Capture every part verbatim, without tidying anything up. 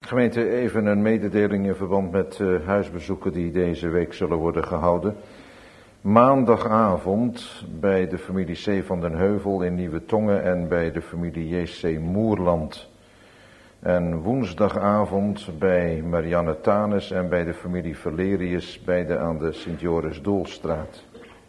Gemeente, even een mededeling in verband met uh, huisbezoeken die deze week zullen worden gehouden. Maandagavond bij de familie C. van den Heuvel in Nieuwe Tongen en bij de familie J C. Moerland. En woensdagavond bij Marianne Tanes en bij de familie Valerius, beide aan de Sint-Joris-Doolstraat.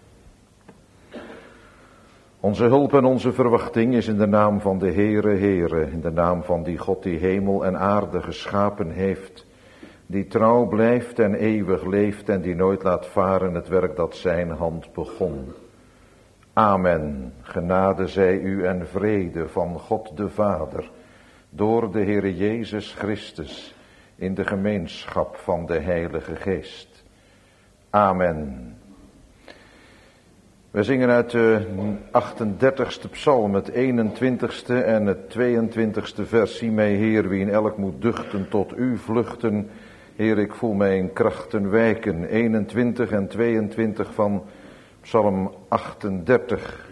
Onze hulp en onze verwachting is in de naam van de Heere, Heere, in de naam van die God die hemel en aarde geschapen heeft, die trouw blijft en eeuwig leeft en die nooit laat varen het werk dat zijn hand begon. Amen. Genade zij u en vrede van God de Vader, door de Heere Jezus Christus, in de gemeenschap van de Heilige Geest. Amen. We zingen uit de achtendertigste psalm, het eenentwintigste en het tweeëntwintigste vers. Zie mij, Heer, wie in elk moet duchten, tot u vluchten. Heer, ik voel mij in krachten wijken. eenentwintig en tweeëntwintig van psalm achtendertig.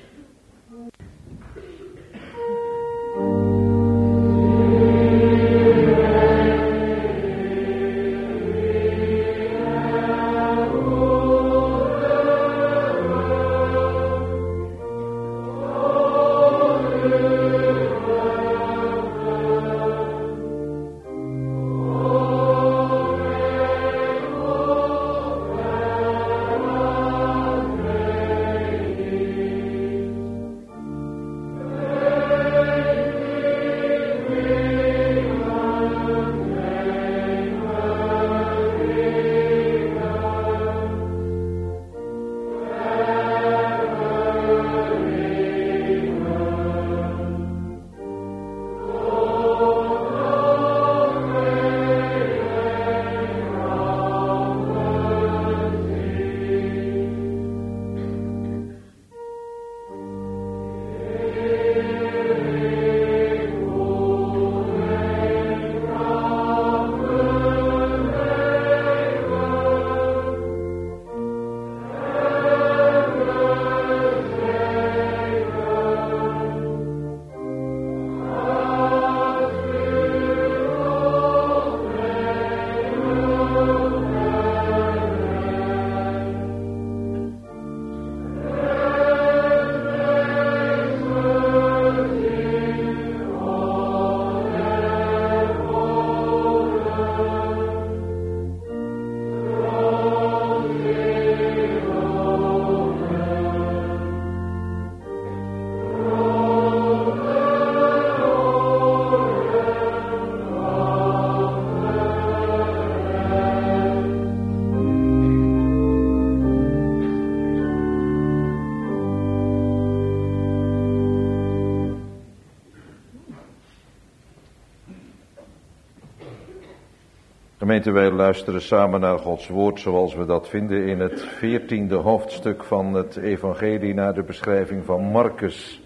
Gemeente, wij luisteren samen naar Gods woord zoals we dat vinden in het veertiende hoofdstuk van het evangelie naar de beschrijving van Marcus.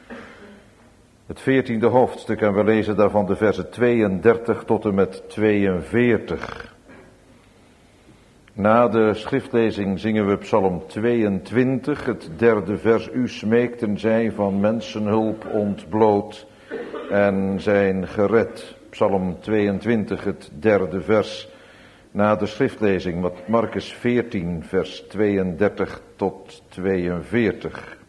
Het veertiende hoofdstuk en we lezen daarvan de versen tweeëndertig tot en met tweeënveertig. Na de schriftlezing zingen we psalm tweeëntwintig, het derde vers. U smeekten zij van mensenhulp ontbloot en zijn gered. Psalm tweeëntwintig, het derde vers, na de schriftlezing, met Marcus veertien, vers tweeëndertig tot tweeënveertig.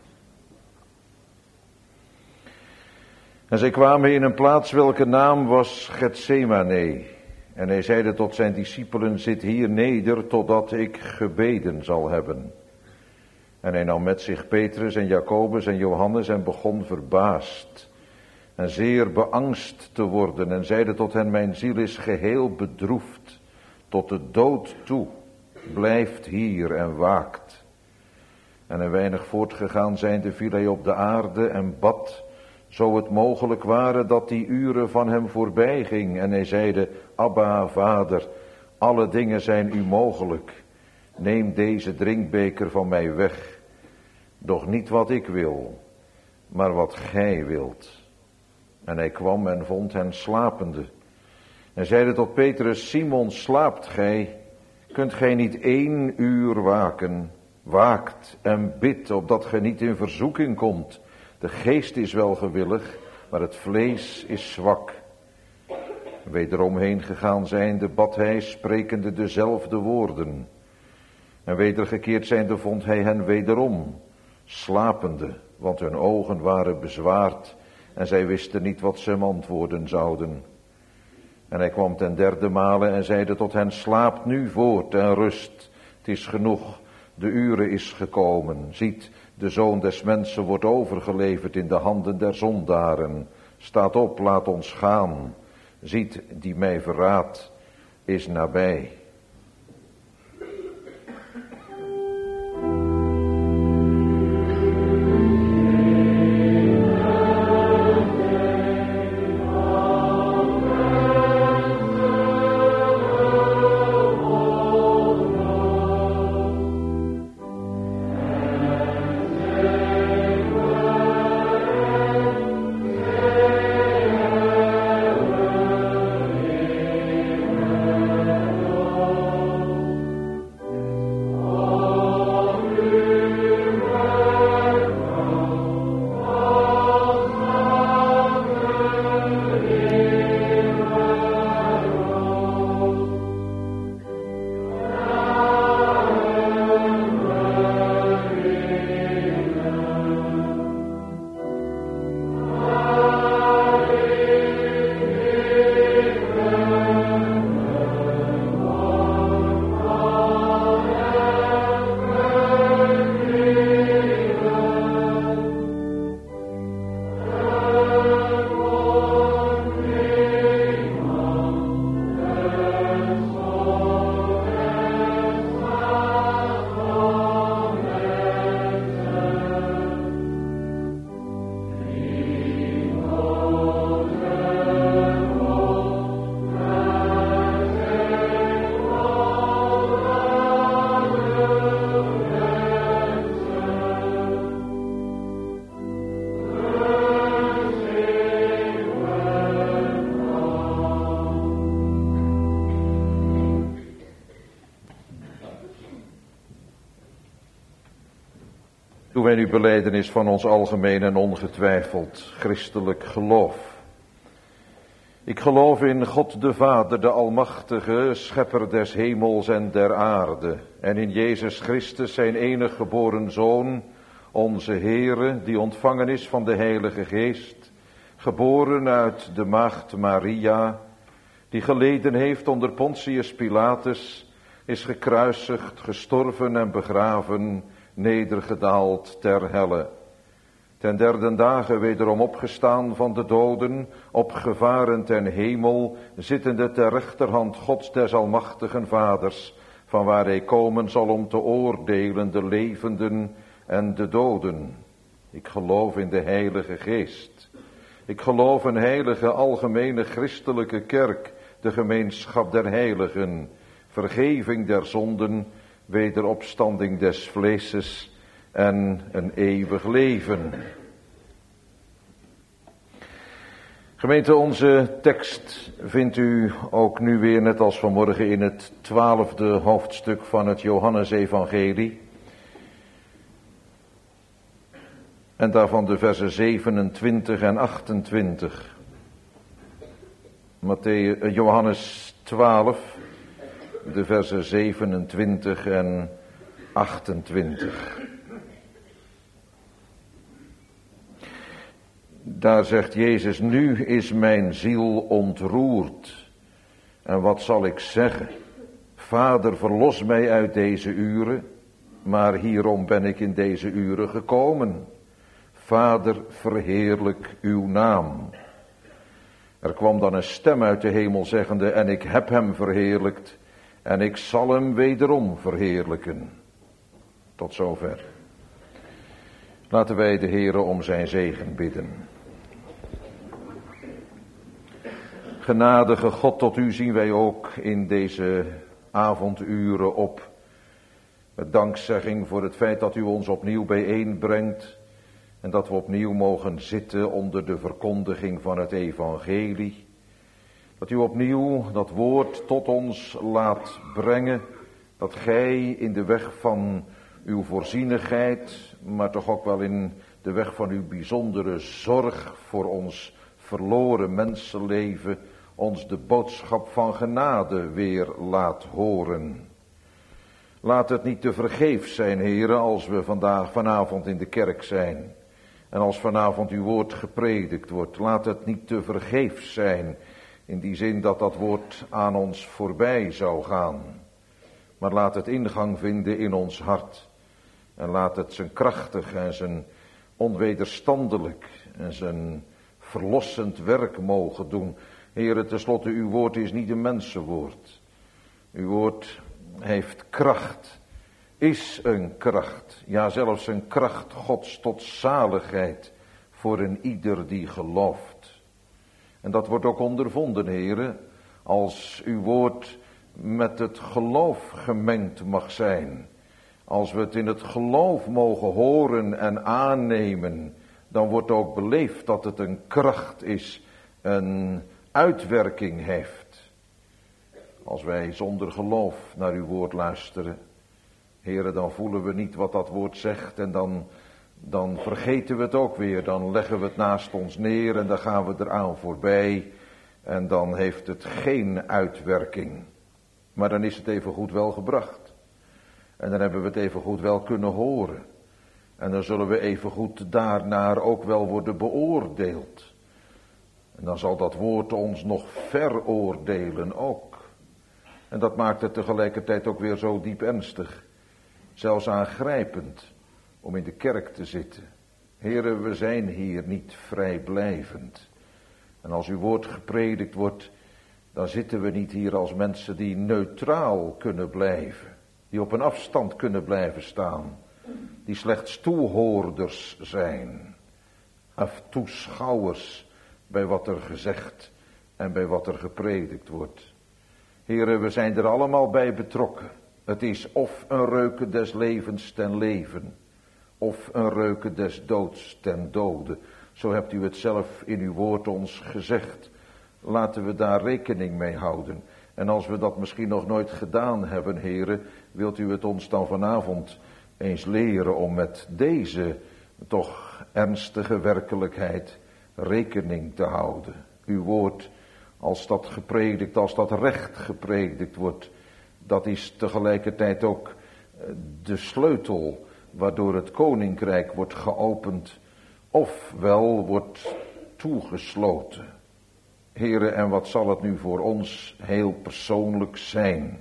En zij kwamen in een plaats welke naam was Getsemane. En hij zeide tot zijn discipelen, zit hier neder totdat ik gebeden zal hebben. En hij nam met zich Petrus en Jacobus en Johannes en begon verbaasd en zeer beangst te worden en zeide tot hen, mijn ziel is geheel bedroefd tot de dood toe, blijft hier en waakt. En een weinig voortgegaan zijnde viel hij op de aarde en bad, zo het mogelijk ware dat die uren van hem voorbij ging. En hij zeide, Abba, Vader, alle dingen zijn u mogelijk. Neem deze drinkbeker van mij weg. Doch niet wat ik wil, maar wat gij wilt. En hij kwam en vond hen slapende. En zeide tot Petrus, Simon, slaapt gij? Kunt gij niet één uur waken? Waakt en bidt, opdat gij niet in verzoeking komt. De geest is wel gewillig, maar het vlees is zwak. Wederom heen gegaan zijnde, bad hij, sprekende dezelfde woorden. En wedergekeerd zijnde vond hij hen wederom, slapende, want hun ogen waren bezwaard en zij wisten niet wat ze hem antwoorden zouden. En hij kwam ten derde male en zeide tot hen, slaapt nu voort en rust, het is genoeg, de ure is gekomen. Ziet, de Zoon des Mensen wordt overgeleverd in de handen der zondaren. Staat op, laat ons gaan. Ziet, die mij verraadt, is nabij. Doen wij nu belijdenis van ons algemeen en ongetwijfeld christelijk geloof. Ik geloof in God de Vader, de Almachtige, Schepper des hemels en der aarde. En in Jezus Christus, zijn enig geboren Zoon, onze Heere, die ontvangen is van de Heilige Geest, geboren uit de maagd Maria, die geleden heeft onder Pontius Pilatus, is gekruisigd, gestorven en begraven, nedergedaald ter helle. Ten derde dagen wederom opgestaan van de doden, opgevaren ten hemel, zittende ter rechterhand Gods des almachtigen Vaders, van waar hij komen zal om te oordelen de levenden en de doden. Ik geloof in de Heilige Geest. Ik geloof een heilige algemene christelijke kerk, de gemeenschap der heiligen, vergeving der zonden, wederopstanding des vleeses en een eeuwig leven. Gemeente, onze tekst vindt u ook nu weer net als vanmorgen in het twaalfde hoofdstuk van het Johannesevangelie. En daarvan de versen zevenentwintig en achtentwintig. Matthäus, Johannes twaalf, de versen zevenentwintig en achtentwintig. Daar zegt Jezus, nu is mijn ziel ontroerd. En wat zal ik zeggen? Vader, verlos mij uit deze uren, maar hierom ben ik in deze uren gekomen. Vader, verheerlijk uw naam. Er kwam dan een stem uit de hemel zeggende, en ik heb hem verheerlijkt, en ik zal hem wederom verheerlijken. Tot zover. Laten wij de Heere om zijn zegen bidden. Genadige God, tot u zien wij ook in deze avonduren op. Met dankzegging voor het feit dat u ons opnieuw bijeenbrengt. En dat we opnieuw mogen zitten onder de verkondiging van het evangelie. Dat u opnieuw dat woord tot ons laat brengen. Dat gij in de weg van uw voorzienigheid, maar toch ook wel in de weg van uw bijzondere zorg voor ons verloren mensenleven, ons de boodschap van genade weer laat horen. Laat het niet te vergeefs zijn, heren, als we vandaag, vanavond in de kerk zijn. En als vanavond uw woord gepredikt wordt. Laat het niet te vergeefs zijn, in die zin dat dat woord aan ons voorbij zou gaan. Maar laat het ingang vinden in ons hart. En laat het zijn krachtig en zijn onwederstandelijk en zijn verlossend werk mogen doen. Heere, tenslotte, uw woord is niet een mensenwoord. Uw woord heeft kracht, is een kracht, ja zelfs een kracht Gods tot zaligheid voor een ieder die gelooft. En dat wordt ook ondervonden, Heere, als uw woord met het geloof gemengd mag zijn. Als we het in het geloof mogen horen en aannemen, dan wordt ook beleefd dat het een kracht is, een uitwerking heeft. Als wij zonder geloof naar uw woord luisteren, Heere, dan voelen we niet wat dat woord zegt en dan, dan vergeten we het ook weer. Dan leggen we het naast ons neer en dan gaan we eraan voorbij en dan heeft het geen uitwerking. Maar dan is het evengoed wel gebracht. En dan hebben we het evengoed wel kunnen horen. En dan zullen we evengoed daarnaar ook wel worden beoordeeld. En dan zal dat woord ons nog veroordelen ook. En dat maakt het tegelijkertijd ook weer zo diep ernstig. Zelfs aangrijpend om in de kerk te zitten. Heren, we zijn hier niet vrijblijvend. En als uw woord gepredikt wordt, dan zitten we niet hier als mensen die neutraal kunnen blijven. Die op een afstand kunnen blijven staan. Die slechts toehoorders zijn. Of toeschouwers bij wat er gezegd en bij wat er gepredikt wordt. Heren, we zijn er allemaal bij betrokken. Het is of een reuken des levens ten leven, of een reuken des doods ten dode. Zo hebt u het zelf in uw woord ons gezegd. Laten we daar rekening mee houden. En als we dat misschien nog nooit gedaan hebben, heren, wilt u het ons dan vanavond eens leren om met deze toch ernstige werkelijkheid rekening te houden. Uw woord, als dat gepredikt, als dat recht gepredikt wordt, dat is tegelijkertijd ook de sleutel waardoor het koninkrijk wordt geopend, ofwel wordt toegesloten. Heren, en wat zal het nu voor ons heel persoonlijk zijn?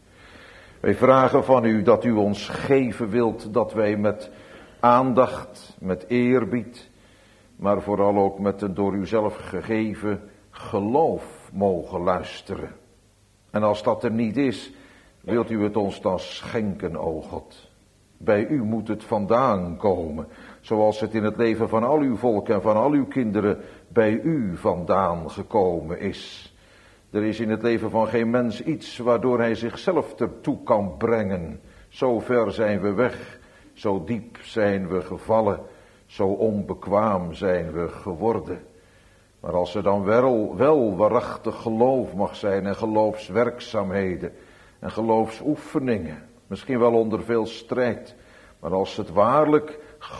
Wij vragen van u dat u ons geven wilt dat wij met aandacht, met eerbied, maar vooral ook met een door u zelf gegeven geloof mogen luisteren. En als dat er niet is, wilt u het ons dan schenken, o God. Bij u moet het vandaan komen, zoals het in het leven van al uw volk en van al uw kinderen bij u vandaan gekomen is. Er is in het leven van geen mens iets waardoor hij zichzelf ertoe kan brengen. Zo ver zijn we weg, zo diep zijn we gevallen, zo onbekwaam zijn we geworden. Maar als er dan wel, wel waarachtig geloof mag zijn en geloofswerkzaamheden en geloofsoefeningen, misschien wel onder veel strijd, maar als het waarlijk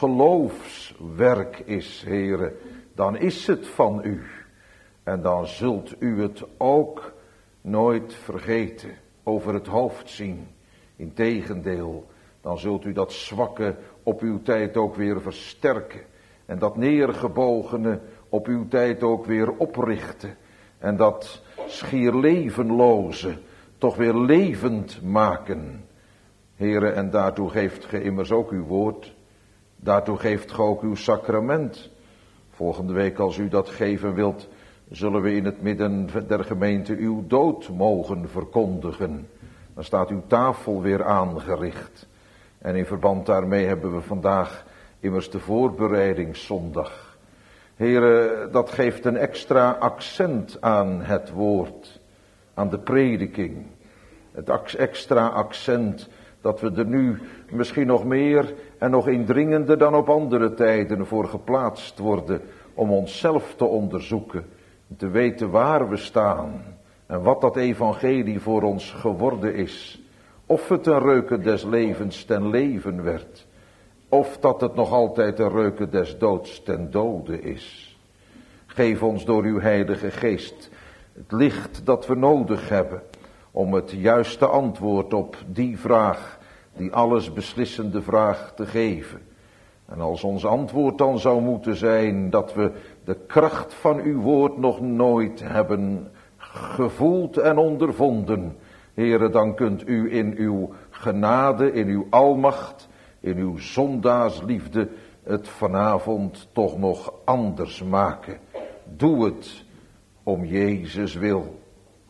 geloofswerk is, heren, dan is het van u. En dan zult u het ook nooit vergeten, over het hoofd zien. Integendeel, dan zult u dat zwakke op uw tijd ook weer versterken. En dat neergebogene op uw tijd ook weer oprichten. En dat schier levenloze toch weer levend maken. Heren, en daartoe geeft ge immers ook uw woord. Daartoe geeft ge ook uw sacrament. Volgende week, als u dat geven wilt, zullen we in het midden der gemeente uw dood mogen verkondigen. Dan staat uw tafel weer aangericht. En in verband daarmee hebben we vandaag immers de voorbereidingszondag. Heren, dat geeft een extra accent aan het woord, aan de prediking. Het extra accent dat we er nu misschien nog meer en nog indringender dan op andere tijden voor geplaatst worden, om onszelf te onderzoeken, te weten waar we staan en wat dat evangelie voor ons geworden is. Of het een reuken des levens ten leven werd, of dat het nog altijd een reuken des doods ten dode is. Geef ons door uw heilige geest Het licht dat we nodig hebben om het juiste antwoord op die vraag, die alles beslissende vraag, te geven. En als ons antwoord dan zou moeten zijn dat we de kracht van uw woord nog nooit hebben gevoeld en ondervonden, Heere, dan kunt u in uw genade, in uw almacht, in uw zondaarsliefde het vanavond toch nog anders maken. Doe het om Jezus wil.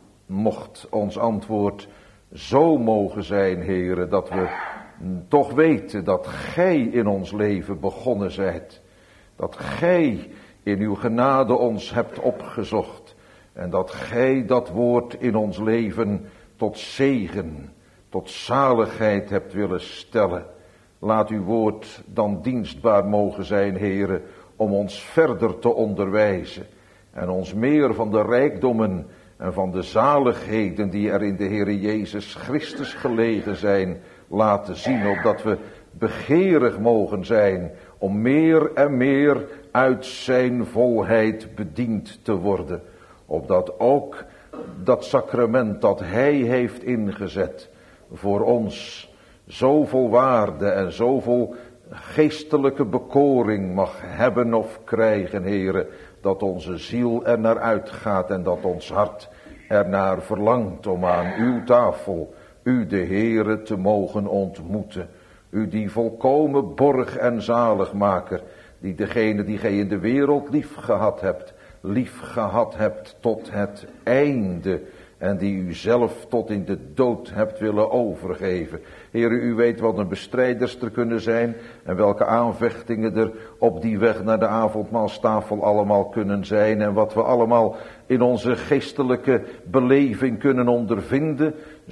Mocht ons antwoord zo mogen zijn, Heere, dat we toch weten dat gij in ons leven begonnen zijt. Dat gij in uw genade ons hebt opgezocht. En dat gij dat woord in ons leven tot zegen, tot zaligheid hebt willen stellen. Laat uw woord dan dienstbaar mogen zijn, Heere, om ons verder te onderwijzen. En ons meer van de rijkdommen en van de zaligheden die er in de Heere Jezus Christus gelegen zijn, laten zien, opdat we begeerig mogen zijn om meer en meer uit zijn volheid bediend te worden. Opdat ook dat sacrament dat hij heeft ingezet voor ons zoveel waarde en zoveel geestelijke bekoring mag hebben of krijgen, Heere, dat onze ziel er naar uitgaat en dat ons hart ernaar verlangt om aan uw tafel u de Heere te mogen ontmoeten. U die volkomen borg en zaligmaker, die degene die gij in de wereld lief gehad hebt, lief gehad hebt tot het einde, en die u zelf tot in de dood hebt willen overgeven. Heere, u weet wat een bestrijders er kunnen zijn en welke aanvechtingen er op die weg naar de avondmaalstafel allemaal kunnen zijn en wat we allemaal in onze geestelijke beleving kunnen ondervinden,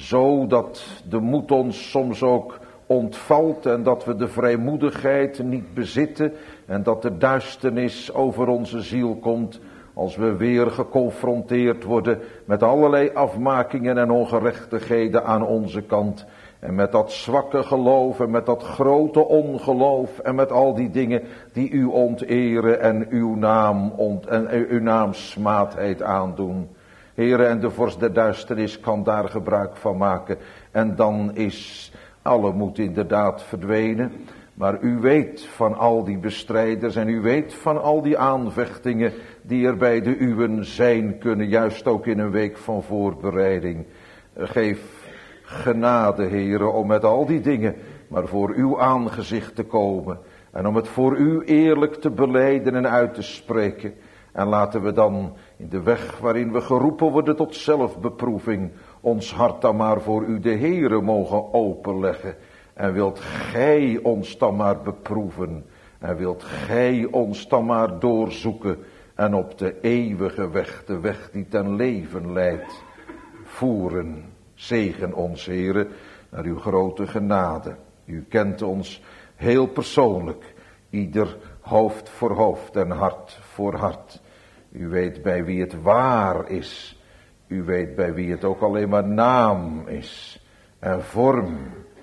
zodat de moed ons soms ook ontvalt en dat we de vrijmoedigheid niet bezitten en dat de duisternis over onze ziel komt als we weer geconfronteerd worden met allerlei afmakingen en ongerechtigheden aan onze kant. En met dat zwakke geloof en met dat grote ongeloof en met al die dingen die u onteren en uw naam ont, en uw naamsmaatheid aandoen. Heere, en de vorst der duisternis kan daar gebruik van maken. En dan is alle moed inderdaad verdwenen. Maar u weet van al die bestrijders en u weet van al die aanvechtingen die er bij de uwen zijn kunnen, juist ook in een week van voorbereiding. Geef genade, Heere, om met al die dingen maar voor uw aangezicht te komen en om het voor u eerlijk te belijden en uit te spreken. En laten we dan in de weg waarin we geroepen worden tot zelfbeproeving ons hart dan maar voor u de Heere mogen openleggen. En wilt gij ons dan maar beproeven. En wilt gij ons dan maar doorzoeken. En op de eeuwige weg, de weg die ten leven leidt, voeren. Zegen ons, Heere, naar uw grote genade. U kent ons heel persoonlijk. Ieder hoofd voor hoofd en hart voor hart. U weet bij wie het waar is. U weet bij wie het ook alleen maar naam is. En vorm.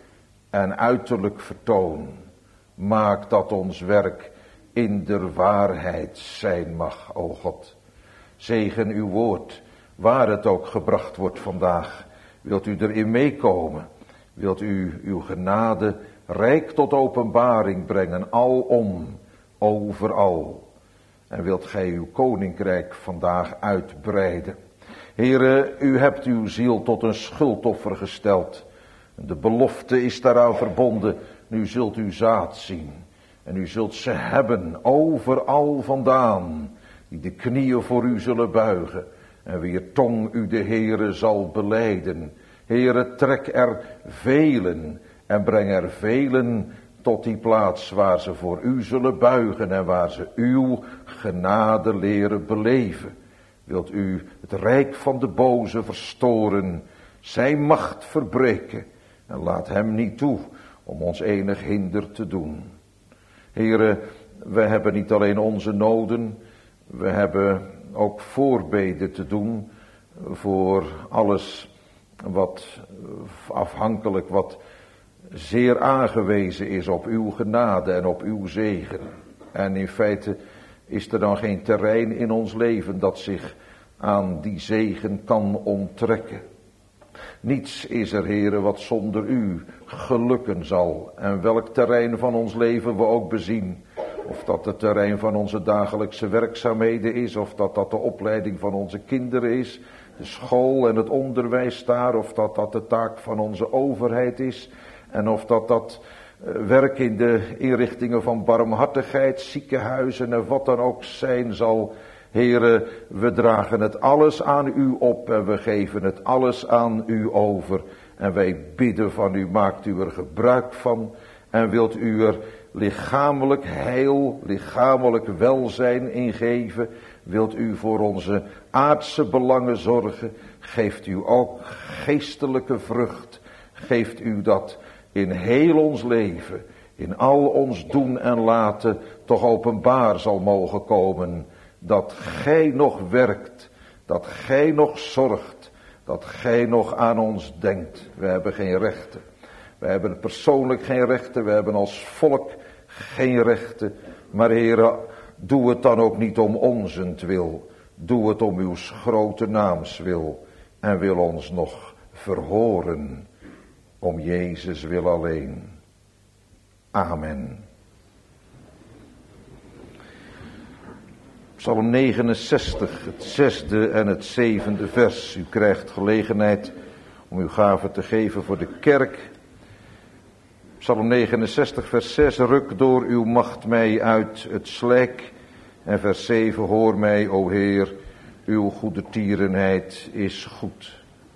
En uiterlijk vertoon. Maak dat ons werk in der waarheid zijn mag, o God. Zegen uw woord, waar het ook gebracht wordt vandaag. Wilt u erin meekomen? Wilt u uw genade rijk tot openbaring brengen, alom, overal? En wilt gij uw koninkrijk vandaag uitbreiden? Heere, u hebt uw ziel tot een schuldoffer gesteld. De belofte is daaraan verbonden. Nu zult u zaad zien. En u zult ze hebben overal vandaan. Die de knieën voor u zullen buigen. En wier tong u de Heere zal belijden. Heere, trek er velen. En breng er velen tot die plaats waar ze voor u zullen buigen. En waar ze uw genade leren beleven. Wilt u het rijk van de boze verstoren. Zijn macht verbreken. En laat hem niet toe om ons enig hinder te doen. Heere, we hebben niet alleen onze noden, we hebben ook voorbeden te doen voor alles wat afhankelijk, wat zeer aangewezen is op uw genade en op uw zegen. En in feite is er dan geen terrein in ons leven dat zich aan die zegen kan onttrekken. Niets is er, Heere, wat zonder u gelukken zal. En welk terrein van ons leven we ook bezien. Of dat het terrein van onze dagelijkse werkzaamheden is. Of dat dat de opleiding van onze kinderen is. De school en het onderwijs daar. Of dat dat de taak van onze overheid is. En of dat dat uh, werk in de inrichtingen van barmhartigheid, ziekenhuizen en wat dan ook zijn zal. Heere, we dragen het alles aan u op en we geven het alles aan u over. En wij bidden van u, maakt u er gebruik van en wilt u er lichamelijk heil, lichamelijk welzijn in geven. Wilt u voor onze aardse belangen zorgen, geeft u ook geestelijke vrucht. Geeft u dat in heel ons leven, in al ons doen en laten, toch openbaar zal mogen komen. Dat gij nog werkt, dat gij nog zorgt, dat gij nog aan ons denkt. We hebben geen rechten. We hebben persoonlijk geen rechten, we hebben als volk geen rechten. Maar Heere, doe het dan ook niet om onzentwil. Doe het om uw grote naamswil. En wil ons nog verhoren om Jezus wil alleen. Amen. Psalm negenenzestig, het zesde en het zevende vers. U krijgt gelegenheid om uw gave te geven voor de kerk. Psalm negenenzestig, vers zes. Ruk door uw macht mij uit het slijk. En vers zeven. Hoor mij, o Heer, uw goede tierenheid is goed.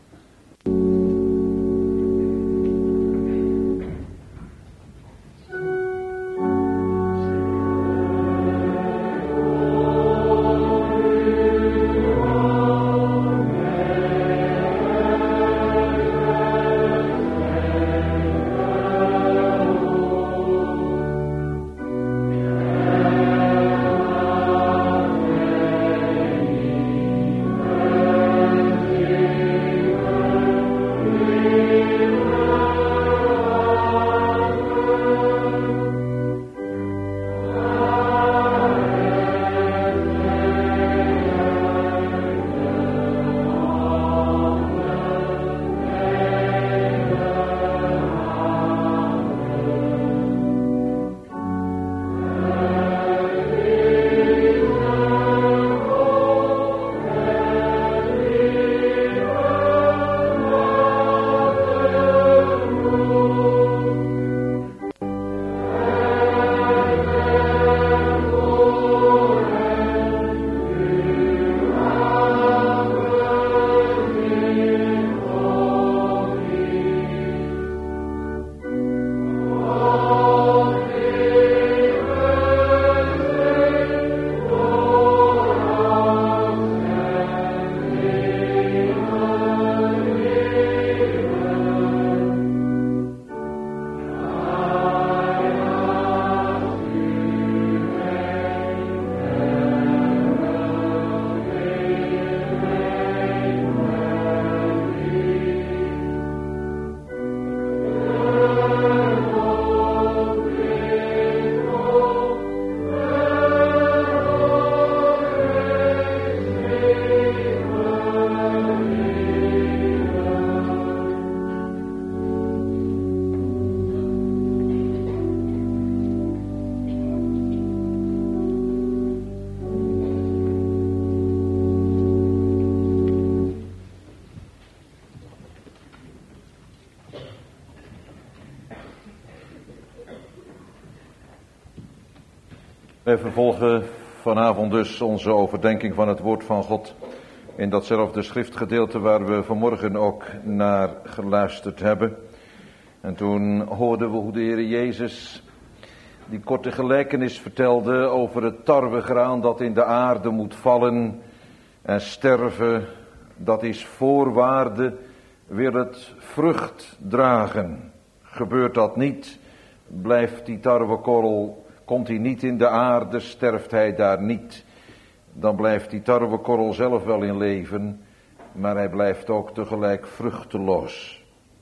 Wij vervolgen vanavond dus onze overdenking van het woord van God in datzelfde schriftgedeelte waar we vanmorgen ook naar geluisterd hebben. En toen hoorden we hoe de Heer Jezus die korte gelijkenis vertelde over het tarwegraan dat in de aarde moet vallen en sterven. Dat is voorwaarde, wil het vrucht dragen. Gebeurt dat niet, blijft die tarwekorrel, komt hij niet in de aarde, sterft hij daar niet. Dan blijft die tarwekorrel zelf wel in leven, maar hij blijft ook tegelijk vruchteloos.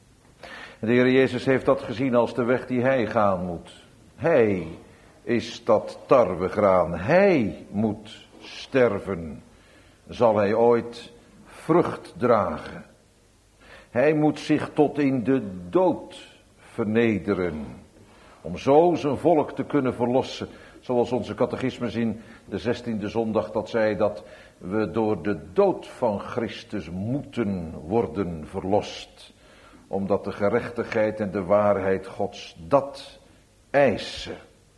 De Heer Jezus heeft dat gezien als de weg die hij gaan moet. Hij is dat tarwegraan, hij moet sterven. zal hij ooit vrucht dragen. Hij moet zich tot in de dood vernederen, om zo zijn volk te kunnen verlossen. Zoals onze catechismus in de zestiende zondag dat zei, dat we door de dood van Christus moeten worden verlost. Omdat de gerechtigheid en de waarheid Gods dat eisen.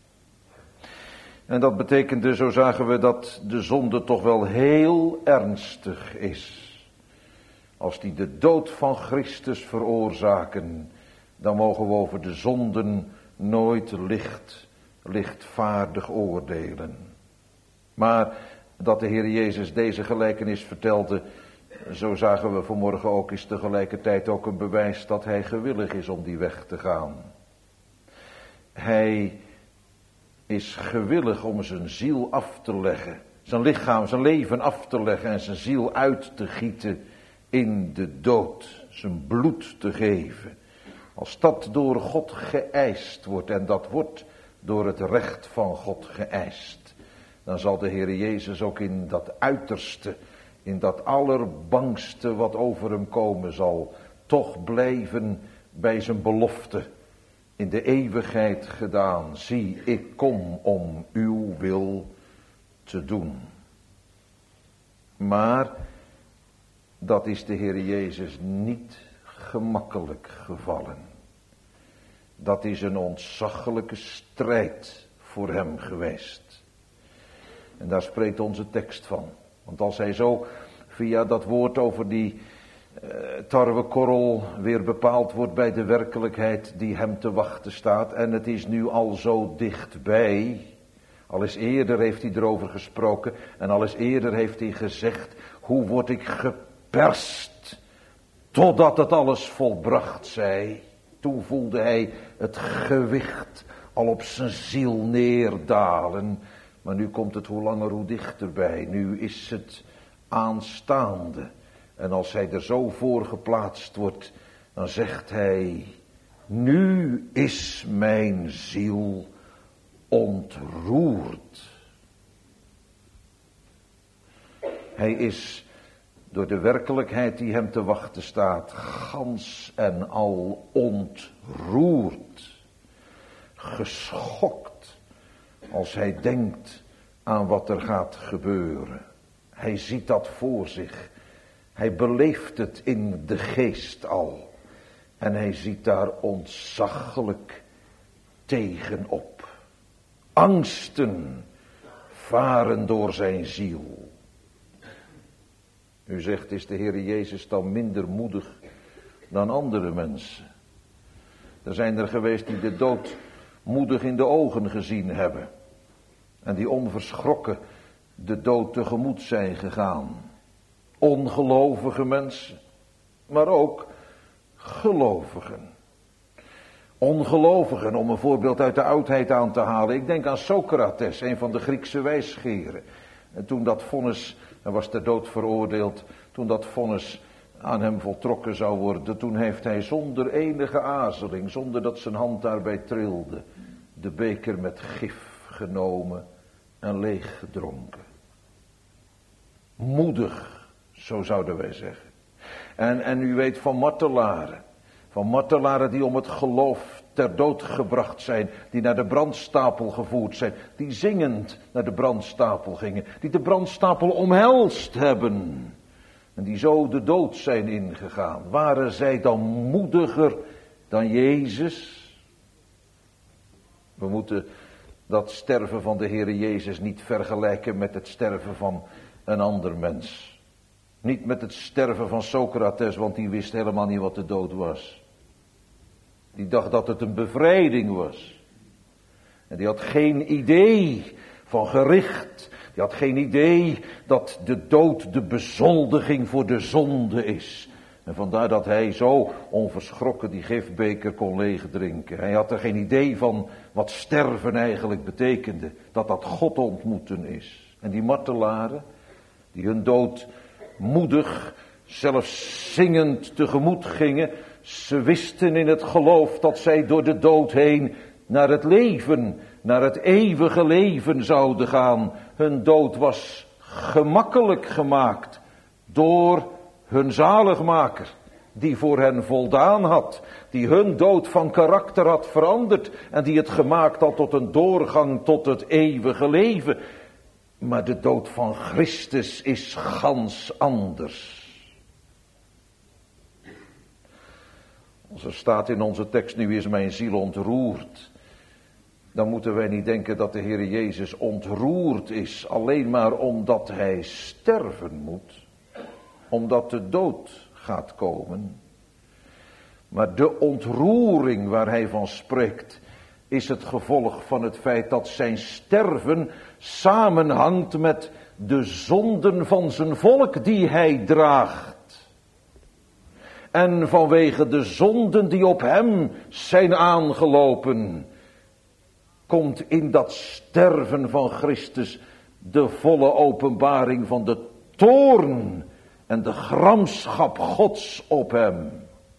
En dat betekende, zo zagen we, dat de zonde toch wel heel ernstig is. Als die de dood van Christus veroorzaken, dan mogen we over de zonden nooit licht, lichtvaardig oordelen. Maar dat de Heer Jezus deze gelijkenis vertelde, zo zagen we vanmorgen ook, is tegelijkertijd ook een bewijs dat hij gewillig is om die weg te gaan. Hij is gewillig om zijn ziel af te leggen, zijn lichaam, zijn leven af te leggen en zijn ziel uit te gieten in de dood, zijn bloed te geven. Als dat door God geëist wordt, en dat wordt door het recht van God geëist, dan zal de Heer Jezus ook in dat uiterste, in dat allerbangste wat over hem komen zal, toch blijven bij zijn belofte. In de eeuwigheid gedaan, zie, ik kom om uw wil te doen. Maar dat is de Heer Jezus niet gemakkelijk gevallen. Dat is een ontzaglijke strijd voor hem geweest. En daar spreekt onze tekst van. Want als hij zo via dat woord over die uh, tarwekorrel weer bepaald wordt bij de werkelijkheid die hem te wachten staat. En het is nu al zo dichtbij. Al eens eerder heeft hij erover gesproken. En al eens eerder heeft hij gezegd, hoe word ik geperst totdat het alles volbracht zij. Toen voelde hij het gewicht al op zijn ziel neerdalen. Maar nu komt het hoe langer hoe dichterbij. Nu is het aanstaande. En als hij er zo voor geplaatst wordt, dan zegt hij, nu is mijn ziel ontroerd. Hij is door de werkelijkheid die hem te wachten staat, gans en al ontroerd, geschokt, als hij denkt aan wat er gaat gebeuren. Hij ziet dat voor zich. Hij beleeft het in de geest al. En hij ziet daar ontzaglijk tegenop. Angsten varen door zijn ziel. U zegt, is de Heer Jezus dan minder moedig dan andere mensen? Er zijn er geweest die de dood moedig in de ogen gezien hebben. En die onverschrokken de dood tegemoet zijn gegaan. Ongelovige mensen, maar ook gelovigen. Ongelovigen, om een voorbeeld uit de oudheid aan te halen. Ik denk aan Socrates, een van de Griekse wijsgeren. En toen dat vonnis, hij was ter dood veroordeeld, toen dat vonnis aan hem voltrokken zou worden, toen heeft hij zonder enige aarzeling, zonder dat zijn hand daarbij trilde, de beker met gif genomen en leeg gedronken. Moedig, zo zouden wij zeggen. En, en u weet van martelaren, van martelaren die om het geloof ter dood gebracht zijn, die naar de brandstapel gevoerd zijn, die zingend naar de brandstapel gingen, die de brandstapel omhelst hebben en die zo de dood zijn ingegaan. Waren zij dan moediger dan Jezus? We moeten dat sterven van de Heere Jezus niet vergelijken met het sterven van een ander mens. Niet met het sterven van Socrates, want die wist helemaal niet wat de dood was. Die dacht dat het een bevrijding was. En die had geen idee van gericht. Die had geen idee dat de dood de bezoldiging voor de zonde is. En vandaar dat hij zo onverschrokken die gifbeker kon leegdrinken. Hij had er geen idee van wat sterven eigenlijk betekende. Dat dat God ontmoeten is. En die martelaren, die hun dood moedig, zelfs zingend tegemoet gingen. Ze wisten in het geloof dat zij door de dood heen naar het leven, naar het eeuwige leven zouden gaan. Hun dood was gemakkelijk gemaakt door hun zaligmaker, die voor hen voldaan had, die hun dood van karakter had veranderd en die het gemaakt had tot een doorgang tot het eeuwige leven. Maar de dood van Christus is gans anders. Als er staat in onze tekst, nu is mijn ziel ontroerd, dan moeten wij niet denken dat de Heer Jezus ontroerd is, alleen maar omdat hij sterven moet, omdat de dood gaat komen. Maar de ontroering waar hij van spreekt, is het gevolg van het feit dat zijn sterven samenhangt met de zonden van zijn volk die hij draagt. En vanwege de zonden die op hem zijn aangelopen, komt in dat sterven van Christus de volle openbaring van de toorn en de gramschap Gods op hem.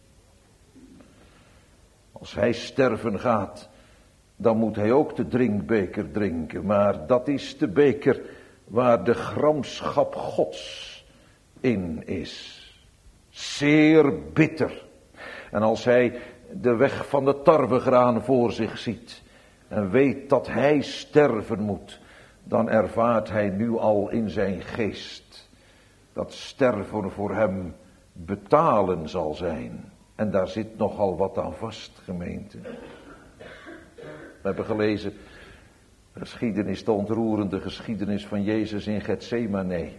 Als hij sterven gaat, dan moet hij ook de drinkbeker drinken. Maar dat is de beker waar de gramschap Gods in is. Zeer bitter. En als hij de weg van de tarwegraan voor zich ziet en weet dat hij sterven moet, dan ervaart hij nu al in zijn geest dat sterven voor hem betalen zal zijn. En daar zit nogal wat aan vast, gemeente. We hebben gelezen de geschiedenis, de ontroerende geschiedenis van Jezus in Getsemane.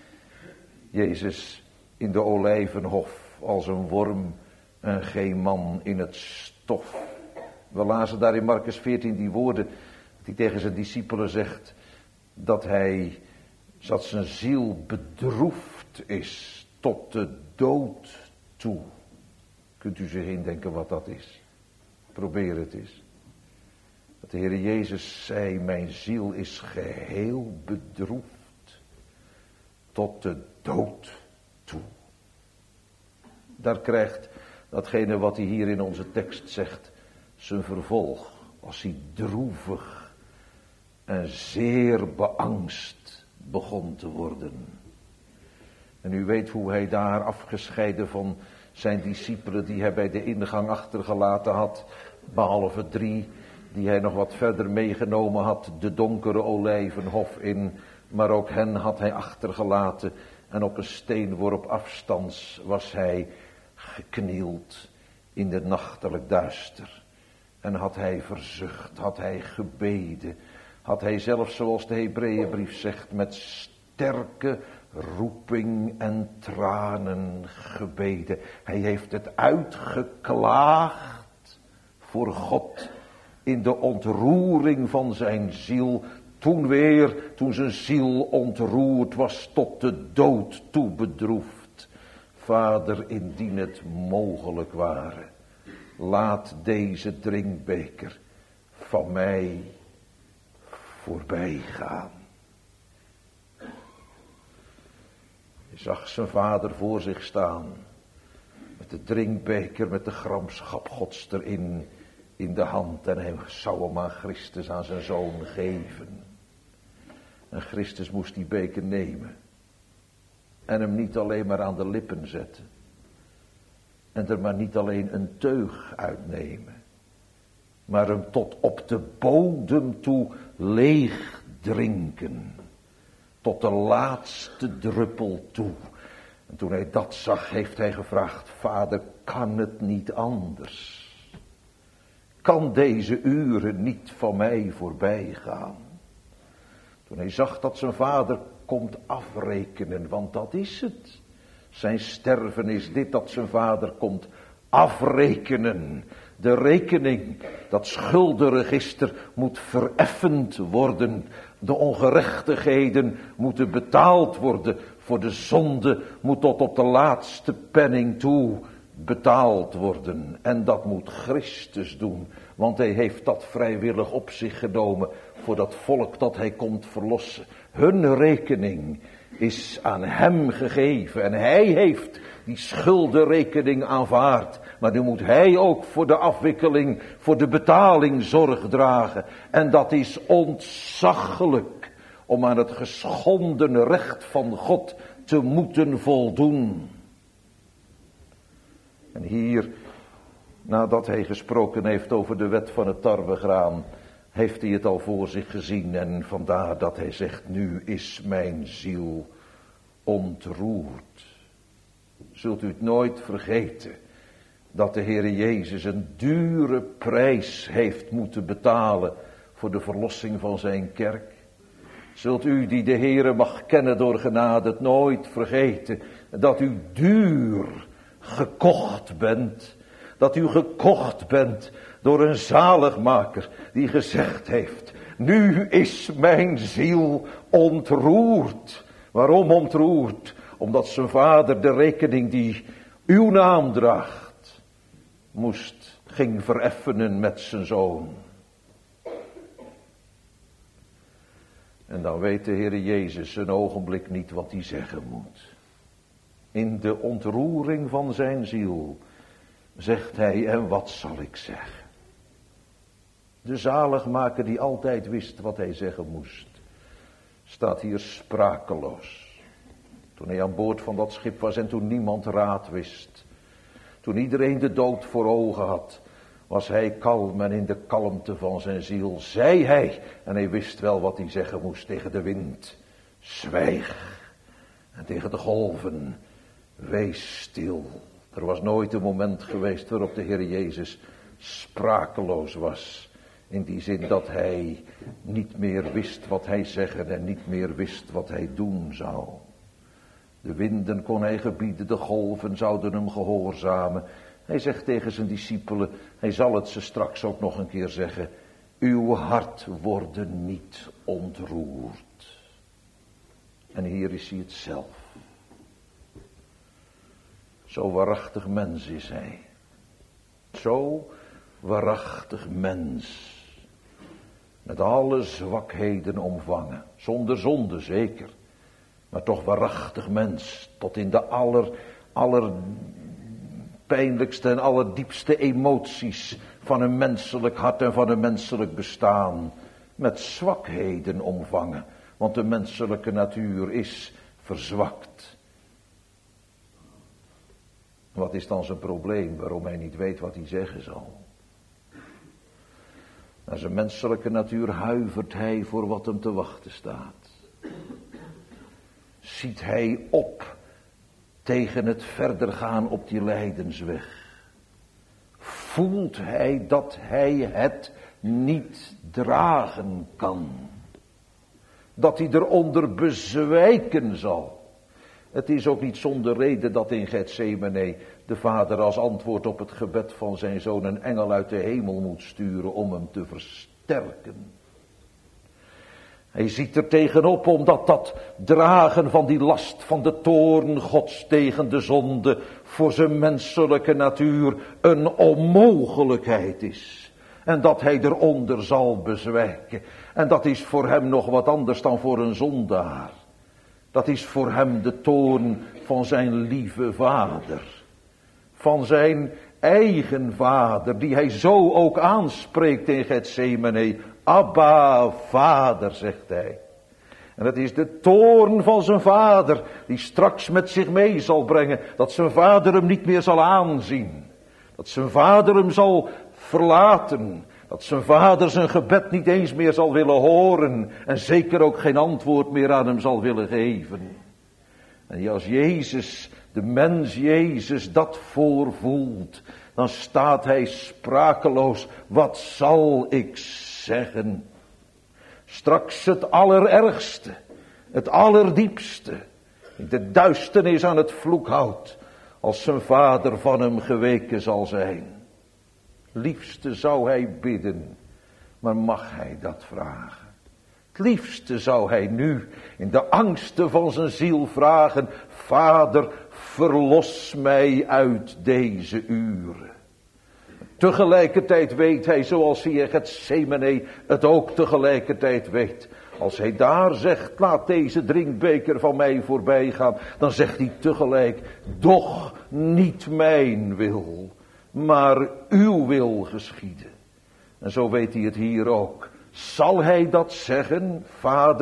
Jezus in de olijvenhof als een worm en geen man in het stof. We lazen daar in Marcus veertien die woorden die tegen zijn discipelen zegt dat hij, dat zijn ziel bedroefd is tot de dood toe. Kunt u zich indenken wat dat is? Probeer het eens. Dat de Heer Jezus zei, mijn ziel is geheel bedroefd tot de dood toe. Daar krijgt datgene wat hij hier in onze tekst zegt zijn vervolg. Als hij droevig en zeer beangst begon te worden. En u weet hoe hij daar afgescheiden van zijn discipelen die hij bij de ingang achtergelaten had, behalve drie die hij nog wat verder meegenomen had, de donkere olijvenhof in, maar ook hen had hij achtergelaten en op een steenworp afstands was hij geknield in de nachtelijk duister. En had hij verzucht, had hij gebeden, had hij zelfs, zoals de Hebreeënbrief zegt, met sterke roeping en tranen gebeden. Hij heeft het uitgeklaagd voor God in de ontroering van zijn ziel. Toen weer, toen zijn ziel ontroerd was tot de dood toe bedroefd. Vader, indien het mogelijk ware, laat deze drinkbeker van mij voorbij gaan. Hij zag zijn vader voor zich staan, met de drinkbeker, met de gramschap Gods erin, in de hand. En hij zou hem aan Christus, aan zijn zoon geven. En Christus moest die beker nemen. En hem niet alleen maar aan de lippen zetten. En er maar niet alleen een teug uitnemen. Maar hem tot op de bodem toe leeg drinken. Tot de laatste druppel toe. En toen hij dat zag, heeft hij gevraagd, Vader, kan het niet anders? Kan deze uren niet van mij voorbij gaan? Toen hij zag dat zijn vader komt afrekenen, want dat is het. Zijn sterven is dit, dat zijn vader komt afrekenen. De rekening, dat schuldenregister moet vereffend worden. De ongerechtigheden moeten betaald worden. Voor de zonde moet tot op de laatste penning toe betaald worden. En dat moet Christus doen. Want hij heeft dat vrijwillig op zich genomen voor dat volk dat hij komt verlossen. Hun rekening is aan hem gegeven. En hij heeft die schuldenrekening aanvaard. Maar nu moet hij ook voor de afwikkeling, voor de betaling zorg dragen. En dat is ontzaglijk om aan het geschonden recht van God te moeten voldoen. En hier, nadat hij gesproken heeft over de wet van het tarwegraan, heeft hij het al voor zich gezien. En vandaar dat hij zegt, nu is mijn ziel ontroerd. Zult u het nooit vergeten dat de Heere Jezus een dure prijs heeft moeten betalen voor de verlossing van zijn kerk. Zult u die de Heere mag kennen door genade het nooit vergeten dat u duur gekocht bent. Dat u gekocht bent door een zaligmaker die gezegd heeft, nu is mijn ziel ontroerd. Waarom ontroerd? Omdat zijn vader de rekening die uw naam draagt, moest, ging vereffenen met zijn zoon. En dan weet de Heere Jezus een ogenblik niet wat hij zeggen moet. In de ontroering van zijn ziel zegt hij, en wat zal ik zeggen? De zaligmaker die altijd wist wat hij zeggen moest, staat hier sprakeloos. Toen hij aan boord van dat schip was en toen niemand raad wist. Toen iedereen de dood voor ogen had, was hij kalm en in de kalmte van zijn ziel zei hij, en hij wist wel wat hij zeggen moest tegen de wind, zwijg. En tegen de golven, wees stil. Er was nooit een moment geweest waarop de Heer Jezus sprakeloos was. In die zin dat hij niet meer wist wat hij zeggen en niet meer wist wat hij doen zou. De winden kon hij gebieden, de golven zouden hem gehoorzamen. Hij zegt tegen zijn discipelen, hij zal het ze straks ook nog een keer zeggen, uw hart worden niet ontroerd. En hier is hij het zelf. Zo waarachtig mens is hij. Zo waarachtig mens. Met alle zwakheden omvangen. Zonder zonde zeker. Maar toch waarachtig mens. Tot in de aller, allerpijnlijkste en allerdiepste emoties van een menselijk hart en van een menselijk bestaan. Met zwakheden omvangen. Want de menselijke natuur is verzwakt. Wat is dan zijn probleem waarom hij niet weet wat hij zeggen zal? Naar zijn menselijke natuur huivert hij voor wat hem te wachten staat. Ziet hij op tegen het verder gaan op die lijdensweg. Voelt hij dat hij het niet dragen kan. Dat hij eronder bezwijken zal. Het is ook niet zonder reden dat in Getsemane de vader als antwoord op het gebed van zijn zoon een engel uit de hemel moet sturen om hem te versterken. Hij ziet er tegenop omdat dat dragen van die last van de toorn Gods tegen de zonde voor zijn menselijke natuur een onmogelijkheid is. En dat hij eronder zal bezwijken. En dat is voor hem nog wat anders dan voor een zondaar. Dat is voor hem de toorn van zijn lieve vader. Van zijn eigen vader, die hij zo ook aanspreekt in Getsemane. Abba, vader, zegt hij. En het is de toorn van zijn vader, die straks met zich mee zal brengen, dat zijn vader hem niet meer zal aanzien. Dat zijn vader hem zal verlaten. Dat zijn vader zijn gebed niet eens meer zal willen horen. En zeker ook geen antwoord meer aan hem zal willen geven. En als Jezus, de mens Jezus, dat voorvoelt, dan staat hij sprakeloos. Wat zal ik zeggen? Straks het allerergste, het allerdiepste, in de duisternis aan het vloekhout, als zijn vader van hem geweken zal zijn. Liefste zou hij bidden, maar mag hij dat vragen? Het liefste zou hij nu in de angsten van zijn ziel vragen, Vader, verlos mij uit deze uren. Tegelijkertijd weet hij, zoals hij in Getsemane het ook tegelijkertijd weet. Als hij daar zegt, laat deze drinkbeker van mij voorbij gaan, dan zegt hij tegelijk, doch niet mijn wil, maar uw wil geschieden. En zo weet hij het hier ook. Zal hij dat zeggen, Vader,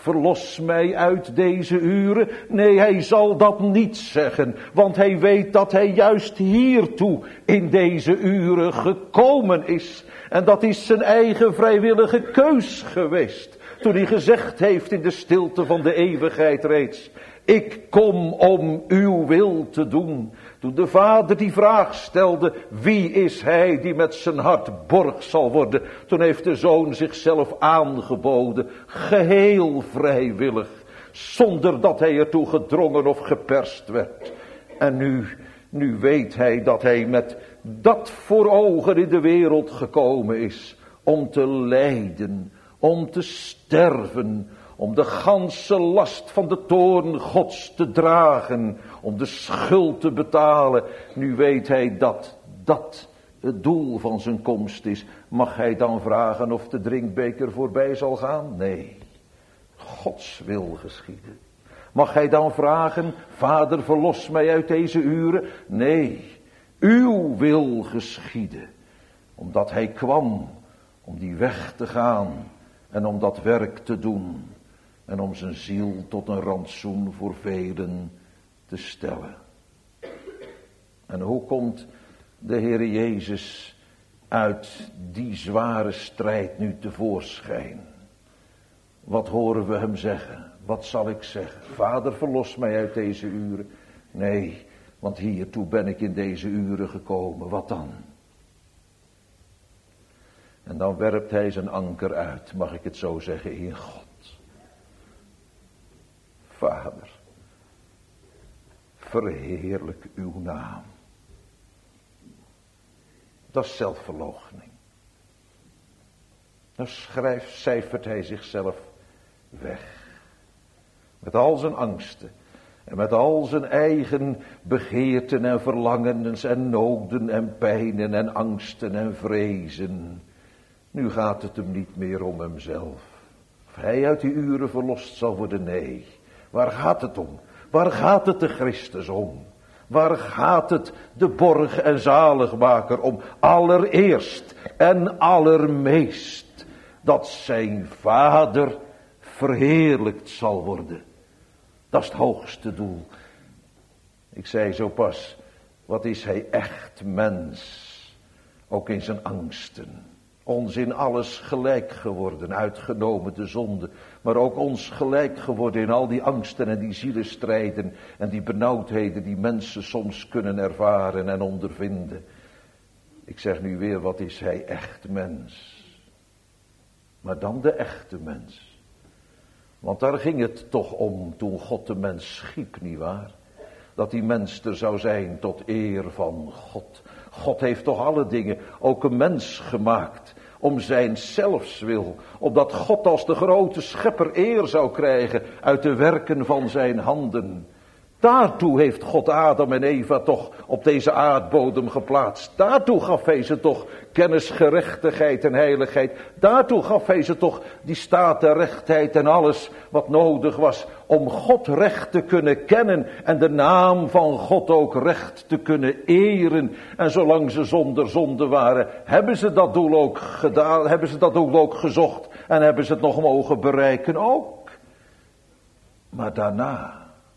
verlos mij uit deze uren. Nee, hij zal dat niet zeggen, want hij weet dat hij juist hiertoe in deze uren gekomen is. En dat is zijn eigen vrijwillige keus geweest, toen hij gezegd heeft in de stilte van de eeuwigheid reeds: ik kom om uw wil te doen. Toen de vader die vraag stelde: wie is hij die met zijn hart borg zal worden? Toen heeft de zoon zichzelf aangeboden, geheel vrijwillig, zonder dat hij ertoe gedrongen of geperst werd. En nu, nu weet hij dat hij met dat voor ogen in de wereld gekomen is, om te lijden, om te sterven, om de ganse last van de toorn Gods te dragen, om de schuld te betalen. Nu weet hij dat dat het doel van zijn komst is. Mag hij dan vragen of de drinkbeker voorbij zal gaan? Nee, Gods wil geschieden. Mag hij dan vragen: Vader, verlos mij uit deze uren? Nee, uw wil geschieden. Omdat hij kwam om die weg te gaan en om dat werk te doen. En om zijn ziel tot een rantsoen voor velen te stellen. En hoe komt de Heer Jezus uit die zware strijd nu tevoorschijn? Wat horen we hem zeggen? Wat zal ik zeggen? Vader, verlos mij uit deze uren. Nee, want hiertoe ben ik in deze uren gekomen. Wat dan? En dan werpt hij zijn anker uit, mag ik het zo zeggen, in God. Vader, verheerlijk uw naam. Dat is zelfverloochening. Dan schrijft, cijfert hij zichzelf weg. Met al zijn angsten. En met al zijn eigen begeerten en verlangens en noden en pijnen en angsten en vrezen. Nu gaat het hem niet meer om hemzelf. Of hij uit die uren verlost zal worden, nee. Waar gaat het om? Waar gaat het de Christus om? Waar gaat het de borg en zaligmaker om? Allereerst en allermeest dat zijn Vader verheerlijkt zal worden. Dat is het hoogste doel. Ik zei zo pas, wat is hij echt mens? Ook in zijn angsten. Ons in alles gelijk geworden, uitgenomen de zonde. Maar ook ons gelijk geworden in al die angsten en die zielenstrijden en die benauwdheden die mensen soms kunnen ervaren en ondervinden. Ik zeg nu weer, wat is hij echt mens? Maar dan de echte mens. Want daar ging het toch om toen God de mens schiep, nietwaar? Dat die mens er zou zijn tot eer van God. God heeft toch alle dingen, ook een mens gemaakt, om zijn zelfswil, opdat God als de grote schepper eer zou krijgen uit de werken van zijn handen. Daartoe heeft God Adam en Eva toch op deze aardbodem geplaatst. Daartoe gaf hij ze toch kennis, gerechtigheid en heiligheid. Daartoe gaf hij ze toch die staat der rechtheid en alles wat nodig was om God recht te kunnen kennen en de naam van God ook recht te kunnen eren. En zolang ze zonder zonde waren, hebben ze dat doel ook gedaan, hebben ze dat doel ook gezocht en hebben ze het nog mogen bereiken ook. Maar daarna...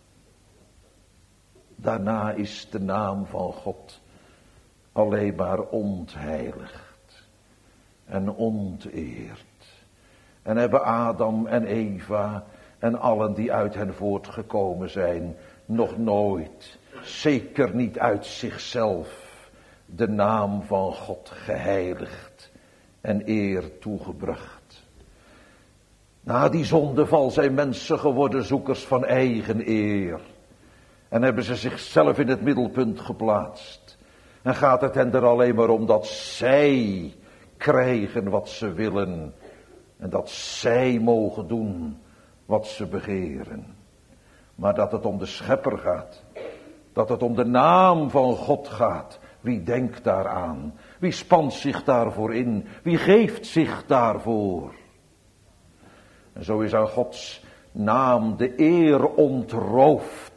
Daarna is de naam van God alleen maar ontheiligd en onteerd. En hebben Adam en Eva en allen die uit hen voortgekomen zijn nog nooit, zeker niet uit zichzelf, de naam van God geheiligd en eer toegebracht. Na die zondeval zijn mensen geworden zoekers van eigen eer. En hebben ze zichzelf in het middelpunt geplaatst. En gaat het hen er alleen maar om dat zij krijgen wat ze willen. En dat zij mogen doen wat ze begeren. Maar dat het om de schepper gaat. Dat het om de naam van God gaat. Wie denkt daaraan? Wie spant zich daarvoor in? Wie geeft zich daarvoor? En zo is aan Gods naam de eer ontroofd.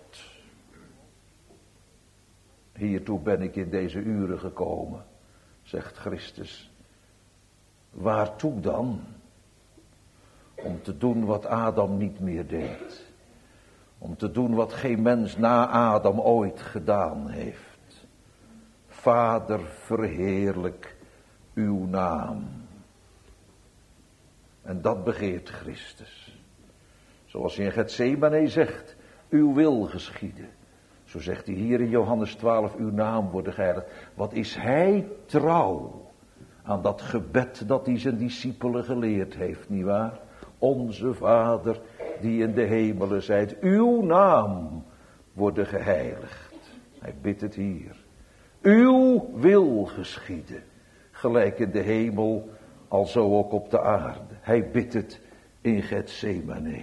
Hiertoe ben ik in deze uren gekomen, zegt Christus. Waartoe dan? Om te doen wat Adam niet meer deed. Om te doen wat geen mens na Adam ooit gedaan heeft. Vader, verheerlijk uw naam. En dat begeert Christus. Zoals hij in Getsemane zegt, uw wil geschieden. Zo zegt hij hier in Johannes twaalf, uw naam worden geheiligd. Wat is hij trouw aan dat gebed dat hij zijn discipelen geleerd heeft, nietwaar? Onze Vader die in de hemelen zijt, uw naam worden geheiligd. Hij bidt het hier. Uw wil geschieden, gelijk in de hemel, alzo ook op de aarde. Hij bidt het in Getsemane.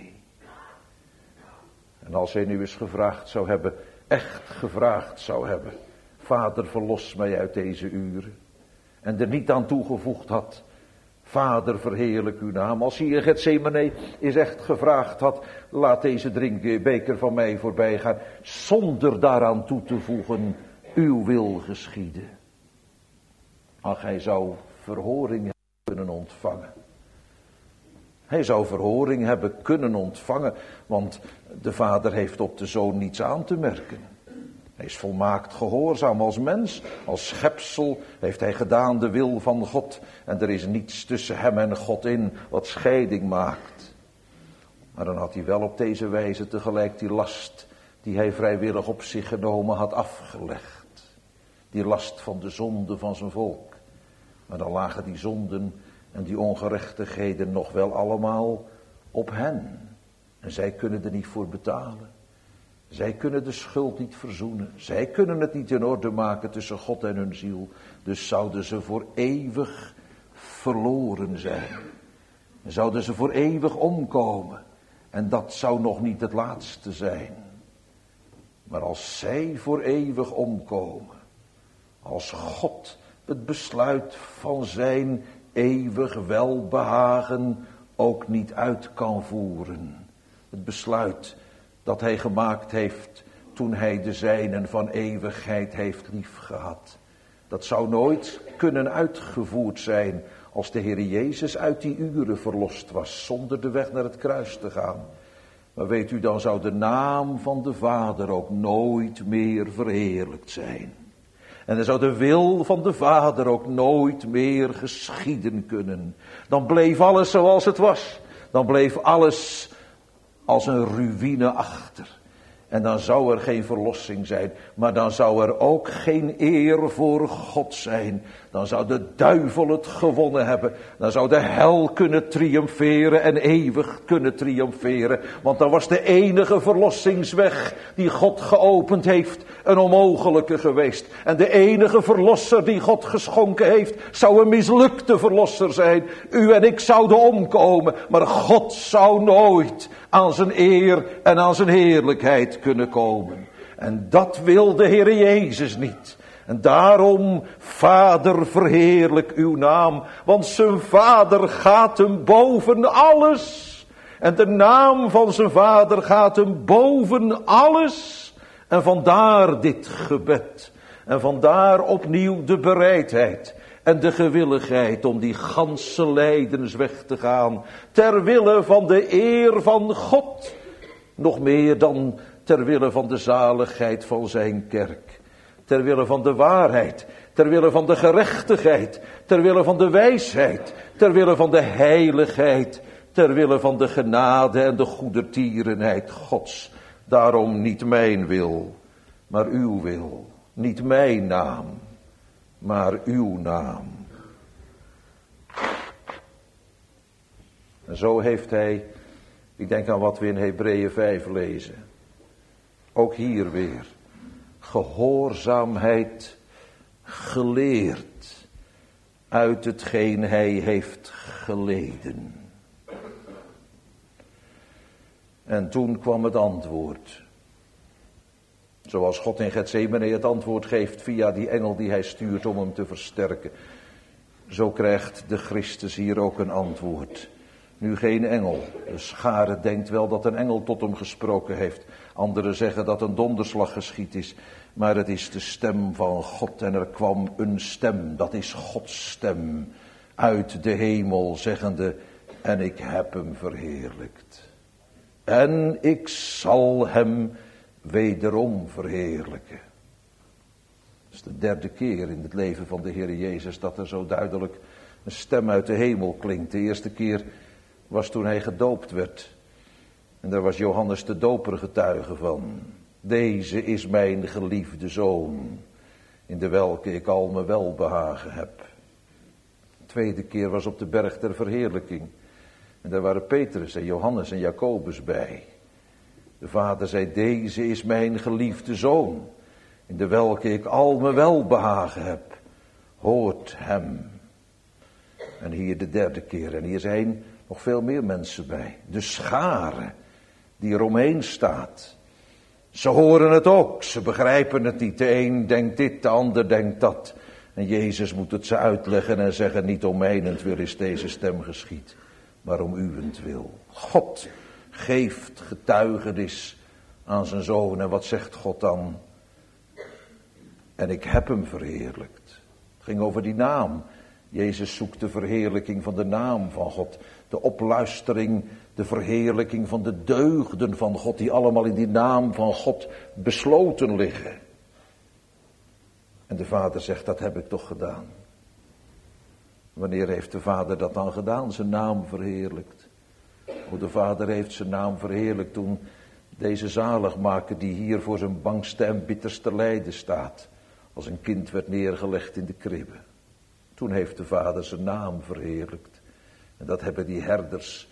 En als hij nu eens gevraagd zou hebben, echt gevraagd zou hebben, Vader, verlos mij uit deze uren. En er niet aan toegevoegd had, Vader, verheerlijk uw naam. Als hij in Getsemane eens echt gevraagd had, laat deze drinkbeker van mij voorbij gaan, zonder daaraan toe te voegen, uw wil geschieden. Ach, hij zou verhoring kunnen ontvangen. Hij zou verhoring hebben kunnen ontvangen, want de Vader heeft op de Zoon niets aan te merken. Hij is volmaakt gehoorzaam als mens, als schepsel heeft hij gedaan de wil van God. En er is niets tussen hem en God in wat scheiding maakt. Maar dan had hij wel op deze wijze tegelijk die last die hij vrijwillig op zich genomen had afgelegd. Die last van de zonde van zijn volk. Maar dan lagen die zonden en die ongerechtigheden nog wel allemaal op hen. En zij kunnen er niet voor betalen. Zij kunnen de schuld niet verzoenen. Zij kunnen het niet in orde maken tussen God en hun ziel. Dus zouden ze voor eeuwig verloren zijn. En zouden ze voor eeuwig omkomen. En dat zou nog niet het laatste zijn. Maar als zij voor eeuwig omkomen. Als God het besluit van zijn eeuwig welbehagen ook niet uit kan voeren. Het besluit dat hij gemaakt heeft toen hij de zijnen van eeuwigheid heeft liefgehad. Dat zou nooit kunnen uitgevoerd zijn als de Heer Jezus uit die uren verlost was, zonder de weg naar het kruis te gaan. Maar weet u, dan zou de naam van de Vader ook nooit meer verheerlijkt zijn. En dan zou de wil van de Vader ook nooit meer geschieden kunnen. Dan bleef alles zoals het was. Dan bleef alles als een ruïne achter. En dan zou er geen verlossing zijn. Maar dan zou er ook geen eer voor God zijn. Dan zou de duivel het gewonnen hebben. Dan zou de hel kunnen triomferen en eeuwig kunnen triomferen. Want dan was de enige verlossingsweg die God geopend heeft een onmogelijke geweest. En de enige verlosser die God geschonken heeft zou een mislukte verlosser zijn. U en ik zouden omkomen. Maar God zou nooit aan zijn eer en aan zijn heerlijkheid kunnen komen. En dat wil de Heer Jezus niet. En daarom, Vader, verheerlijk uw naam. Want zijn Vader gaat hem boven alles. En de naam van zijn Vader gaat hem boven alles. En vandaar dit gebed. En vandaar opnieuw de bereidheid. En de gewilligheid om die ganse lijdens weg te gaan. Ter wille van de eer van God. Nog meer dan ter wille van de zaligheid van zijn kerk. Ter wille van de waarheid. Ter wille van de gerechtigheid. Ter wille van de wijsheid. Ter wille van de heiligheid. Ter wille van de genade en de goedertierenheid Gods. Daarom niet mijn wil, maar uw wil. Niet mijn naam, maar uw naam. En zo heeft hij, ik denk aan wat we in Hebreeën vijf lezen. Ook hier weer. Gehoorzaamheid geleerd uit hetgeen hij heeft geleden. En toen kwam het antwoord. Zoals God in Getsemane het antwoord geeft via die engel die hij stuurt om hem te versterken. Zo krijgt de Christus hier ook een antwoord. Nu geen engel. De schare denkt wel dat een engel tot hem gesproken heeft. Anderen zeggen dat een donderslag geschied is. Maar het is de stem van God en er kwam een stem. Dat is Gods stem uit de hemel zeggende: en ik heb hem verheerlijkt. En ik zal hem wederom verheerlijken. Het is de derde keer in het leven van de Heer Jezus dat er zo duidelijk een stem uit de hemel klinkt. De eerste keer was toen hij gedoopt werd. En daar was Johannes de Doper getuige van. Deze is mijn geliefde zoon, in de welke ik al mijn welbehagen heb. De tweede keer was op de berg der verheerlijking. En daar waren Petrus en Johannes en Jacobus bij. De vader zei, deze is mijn geliefde zoon, in de welke ik al mijn welbehagen heb. Hoort hem. En hier de derde keer. En hier zijn nog veel meer mensen bij. De schare die eromheen staat. Ze horen het ook, ze begrijpen het niet. De een denkt dit, de ander denkt dat. En Jezus moet het ze uitleggen en zeggen, niet om mijnentwil is deze stem geschied, maar om uwentwil. God geeft getuigenis aan zijn zoon. En wat zegt God dan? En ik heb hem verheerlijkt. Het ging over die naam. Jezus zoekt de verheerlijking van de naam van God. De opluistering, de verheerlijking van de deugden van God, die allemaal in die naam van God besloten liggen. En de vader zegt, dat heb ik toch gedaan. Wanneer heeft de vader dat dan gedaan? Zijn naam verheerlijkt. Hoe de vader heeft zijn naam verheerlijkt toen deze zaligmaker die hier voor zijn bangste en bitterste lijden staat, als een kind werd neergelegd in de kribbe. Toen heeft de vader zijn naam verheerlijkt. En dat hebben die herders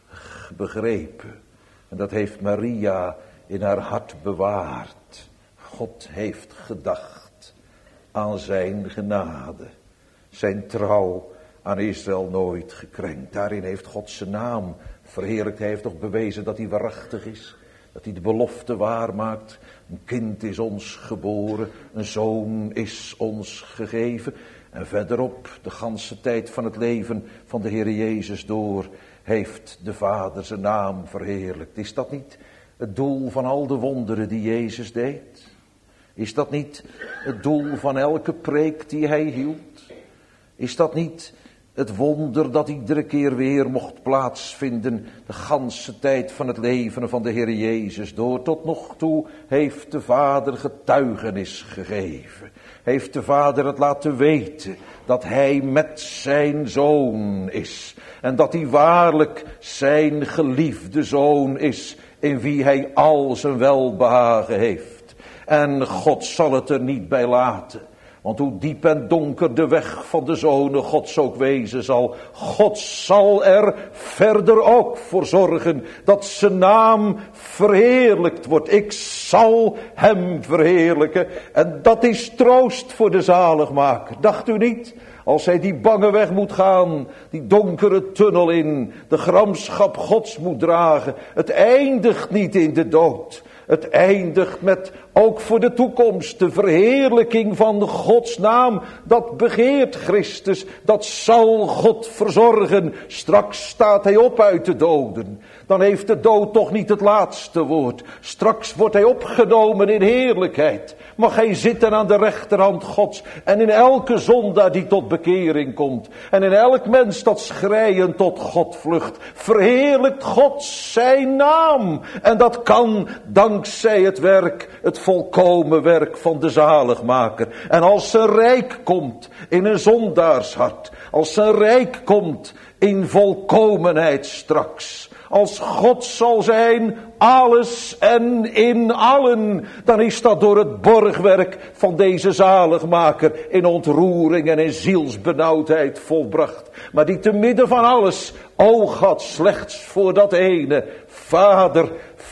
begrepen. En dat heeft Maria in haar hart bewaard. God heeft gedacht aan zijn genade. Zijn trouw aan Israël nooit gekrenkt. Daarin heeft God zijn naam verheerlijkt. Hij heeft toch bewezen dat hij waarachtig is. Dat hij de belofte waarmaakt. Een kind is ons geboren. Een zoon is ons gegeven. En verderop, de ganse tijd van het leven van de Heer Jezus door, heeft de Vader zijn naam verheerlijkt. Is dat niet het doel van al de wonderen die Jezus deed? Is dat niet het doel van elke preek die hij hield? Is dat niet het wonder dat iedere keer weer mocht plaatsvinden, de ganse tijd van het leven van de Heer Jezus door? Tot nog toe heeft de Vader getuigenis gegeven. Heeft de Vader het laten weten dat hij met zijn zoon is. En dat hij waarlijk zijn geliefde zoon is, in wie hij al zijn welbehagen heeft. En God zal het er niet bij laten. Want hoe diep en donker de weg van de zonen Gods ook wezen zal, God zal er verder ook voor zorgen dat zijn naam verheerlijkt wordt. Ik zal hem verheerlijken. En dat is troost voor de zaligmaker. Dacht u niet? Als hij die bange weg moet gaan, die donkere tunnel in, de gramschap Gods moet dragen. Het eindigt niet in de dood. Het eindigt met, ook voor de toekomst, de verheerlijking van Gods naam. Dat begeert Christus, dat zal God verzorgen. Straks staat hij op uit de doden. Dan heeft de dood toch niet het laatste woord. Straks wordt hij opgenomen in heerlijkheid. Mag hij zitten aan de rechterhand Gods. En in elke zondaar die tot bekering komt. En in elk mens dat schreiend tot God vlucht. Verheerlijkt God zijn naam. En dat kan dankzij het werk, het volkomen werk van de zaligmaker. En als zijn rijk komt in een zondaarshart. Als zijn rijk komt in volkomenheid straks. Als God zal zijn, alles en in allen, dan is dat door het borgwerk van deze zaligmaker in ontroering en in zielsbenauwdheid volbracht. Maar die te midden van alles oog had slechts voor dat ene: Vader,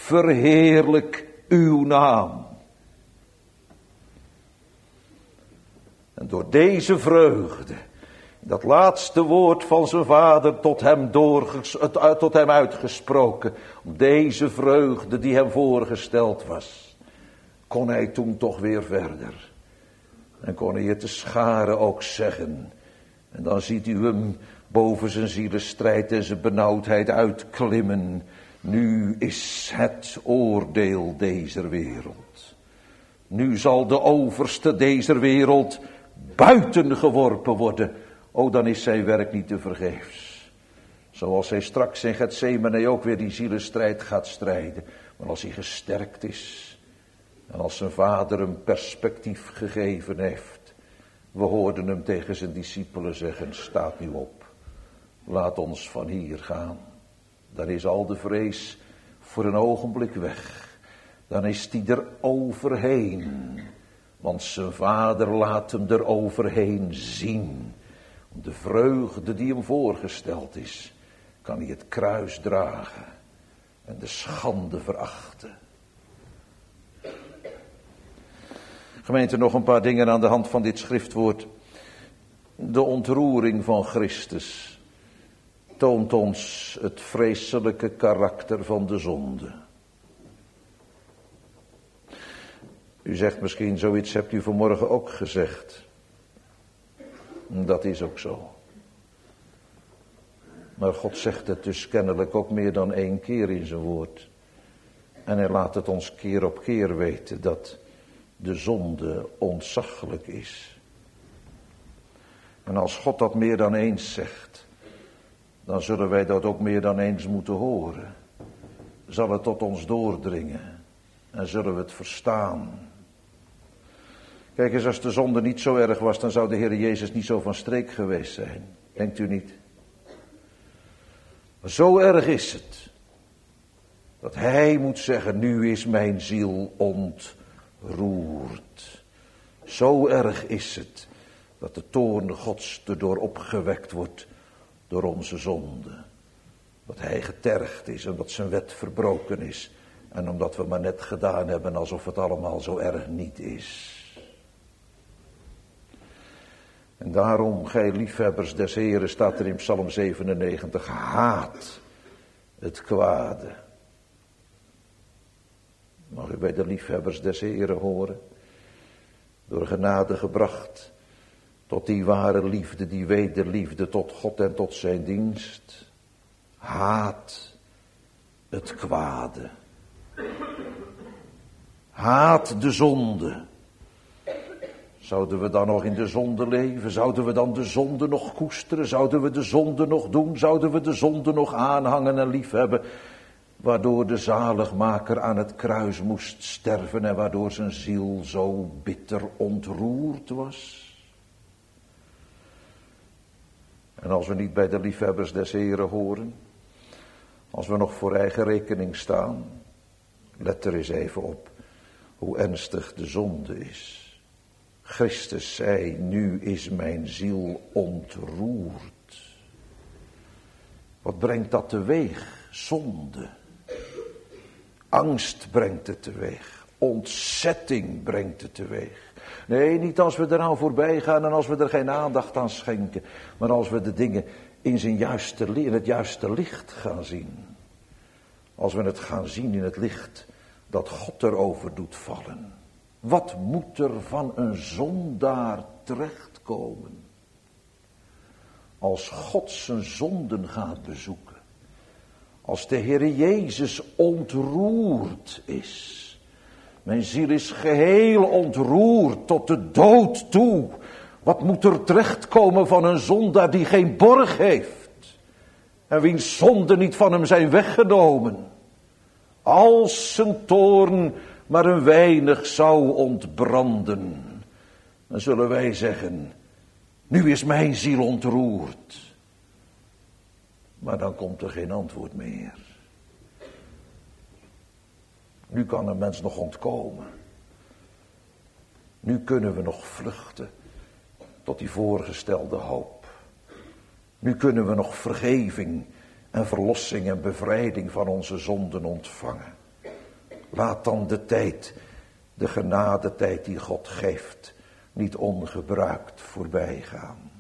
verheerlijk uw naam. En door deze vreugde, dat laatste woord van zijn vader tot hem, doorges, tot hem uitgesproken, om deze vreugde die hem voorgesteld was, kon hij toen toch weer verder. En kon hij het de scharen ook zeggen. En dan ziet u hem boven zijn zielenstrijd en zijn benauwdheid uitklimmen. Nu is het oordeel deze wereld. Nu zal de overste deze wereld buiten geworpen worden. O, dan is zijn werk niet te vergeefs. Zoals hij straks in Getsemane ook weer die zielenstrijd gaat strijden. Maar als hij gesterkt is. En als zijn vader hem perspectief gegeven heeft. We hoorden hem tegen zijn discipelen zeggen, staat nu op. Laat ons van hier gaan. Dan is al de vrees voor een ogenblik weg. Dan is hij er overheen. Want zijn vader laat hem er overheen zien. Om de vreugde die hem voorgesteld is, kan hij het kruis dragen. En de schande verachten. Gemeente, nog een paar dingen aan de hand van dit schriftwoord. De ontroering van Christus toont ons het vreselijke karakter van de zonde. U zegt misschien, zoiets hebt u vanmorgen ook gezegd. Dat is ook zo. Maar God zegt het dus kennelijk ook meer dan één keer in zijn woord. En hij laat het ons keer op keer weten dat de zonde ontzaglijk is. En als God dat meer dan eens zegt, dan zullen wij dat ook meer dan eens moeten horen. Zal het tot ons doordringen en zullen we het verstaan. Kijk eens, als de zonde niet zo erg was, dan zou de Heer Jezus niet zo van streek geweest zijn. Denkt u niet? Maar zo erg is het, dat hij moet zeggen, nu is mijn ziel ontroerd. Zo erg is het, dat de toorn Gods erdoor opgewekt wordt door onze zonde. Dat hij getergd is en dat zijn wet verbroken is. En omdat we maar net gedaan hebben alsof het allemaal zo erg niet is. En daarom, gij liefhebbers des Heren, staat er in Psalm zevenennegentig, haat het kwade. Mag u bij de liefhebbers des Heren horen? Door genade gebracht tot die ware liefde, die wederliefde tot God en tot zijn dienst. Haat het kwade. Haat de zonde. Zouden we dan nog in de zonde leven? Zouden we dan de zonde nog koesteren? Zouden we de zonde nog doen? Zouden we de zonde nog aanhangen en liefhebben? Waardoor de zaligmaker aan het kruis moest sterven en waardoor zijn ziel zo bitter ontroerd was. En als we niet bij de liefhebbers des Heren horen, als we nog voor eigen rekening staan, let er eens even op hoe ernstig de zonde is. Christus zei, nu is mijn ziel ontroerd. Wat brengt dat teweeg? Zonde. Angst brengt het teweeg. Ontzetting brengt het teweeg. Nee, niet als we eraan voorbij gaan en als we er geen aandacht aan schenken. Maar als we de dingen in, zijn juiste, in het juiste licht gaan zien. Als we het gaan zien in het licht dat God erover doet vallen. Wat moet er van een zondaar terechtkomen? Als God zijn zonden gaat bezoeken. Als de Heer Jezus ontroerd is. Mijn ziel is geheel ontroerd tot de dood toe. Wat moet er terechtkomen van een zondaar die geen borg heeft? En wiens zonden niet van hem zijn weggenomen. Als zijn toorn maar een weinig zou ontbranden. Dan zullen wij zeggen, nu is mijn ziel ontroerd. Maar dan komt er geen antwoord meer. Nu kan een mens nog ontkomen. Nu kunnen we nog vluchten tot die voorgestelde hoop. Nu kunnen we nog vergeving en verlossing en bevrijding van onze zonden ontvangen. Laat dan de tijd, de genadetijd die God geeft, niet ongebruikt voorbij gaan.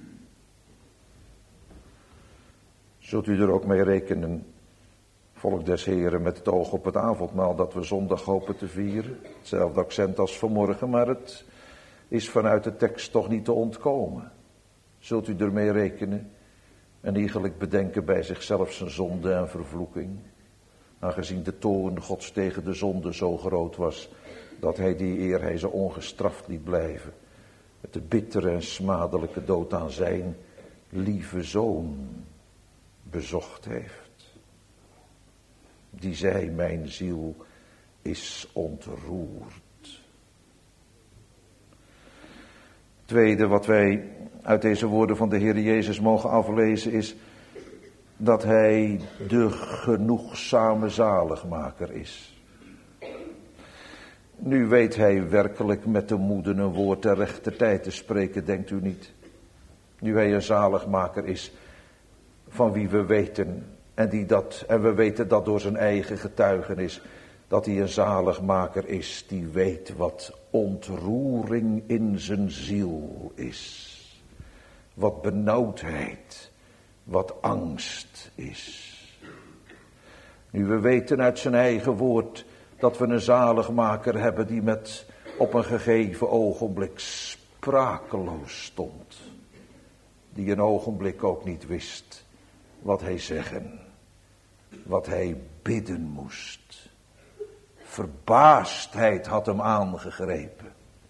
Zult u er ook mee rekenen, volk des Heren, met het oog op het avondmaal dat we zondag hopen te vieren? Hetzelfde accent als vanmorgen, maar het is vanuit de tekst toch niet te ontkomen. Zult u ermee rekenen en iegelijk bedenken bij zichzelf zijn zonde en vervloeking? Aangezien de toorn Gods tegen de zonde zo groot was, dat hij die eer hij ze ongestraft liet blijven, met de bittere en smadelijke dood aan zijn lieve zoon bezocht heeft. Die zei, mijn ziel is ontroerd. Tweede wat wij uit deze woorden van de Heer Jezus mogen aflezen is dat hij de genoegzame zaligmaker is. Nu weet hij werkelijk met de moeden een woord ter rechter tijd te spreken, denkt u niet? Nu hij een zaligmaker is, van wie we weten, en, die dat, en we weten dat door zijn eigen getuigenis, dat hij een zaligmaker is die weet wat ontroering in zijn ziel is. Wat benauwdheid, wat angst is. Nu we weten uit zijn eigen woord dat we een zaligmaker hebben die met op een gegeven ogenblik sprakeloos stond. Die een ogenblik ook niet wist wat hij zeggen, wat hij bidden moest. Verbaasdheid had hem aangegrepen.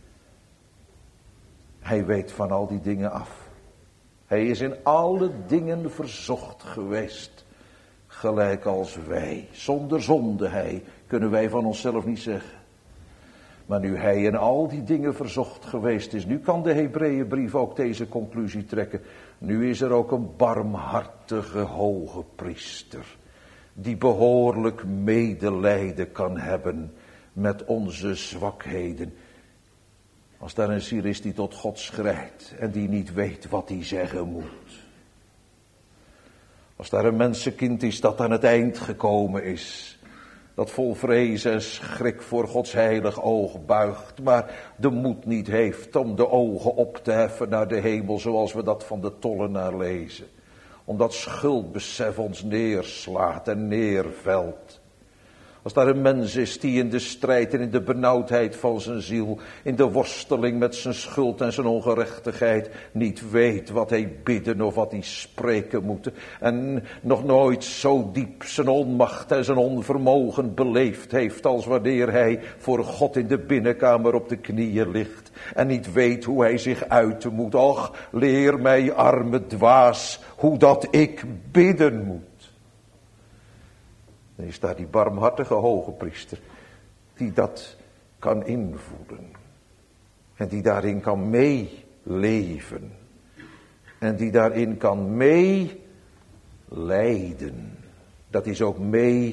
Hij weet van al die dingen af. Hij is in alle dingen verzocht geweest, gelijk als wij. Zonder zonde hij, kunnen wij van onszelf niet zeggen. Maar nu hij in al die dingen verzocht geweest is, nu kan de Hebreeënbrief ook deze conclusie trekken. Nu is er ook een barmhartige hoge priester, die behoorlijk medelijden kan hebben met onze zwakheden. Als daar een ziel is die tot God schrijdt en die niet weet wat hij zeggen moet. Als daar een mensenkind is dat aan het eind gekomen is, dat vol vrees en schrik voor Gods heilig oog buigt, maar de moed niet heeft om de ogen op te heffen naar de hemel zoals we dat van de tollenaar lezen. Omdat schuldbesef ons neerslaat en neervelt. Als daar een mens is die in de strijd en in de benauwdheid van zijn ziel, in de worsteling met zijn schuld en zijn ongerechtigheid, niet weet wat hij bidden of wat hij spreken moet. En nog nooit zo diep zijn onmacht en zijn onvermogen beleefd heeft als wanneer hij voor God in de binnenkamer op de knieën ligt. En niet weet hoe hij zich uiten moet. Och, leer mij arme dwaas hoe dat ik bidden moet. Dan is daar die barmhartige hoge priester die dat kan invoelen. En die daarin kan meeleven. En die daarin kan meelijden. Dat is ook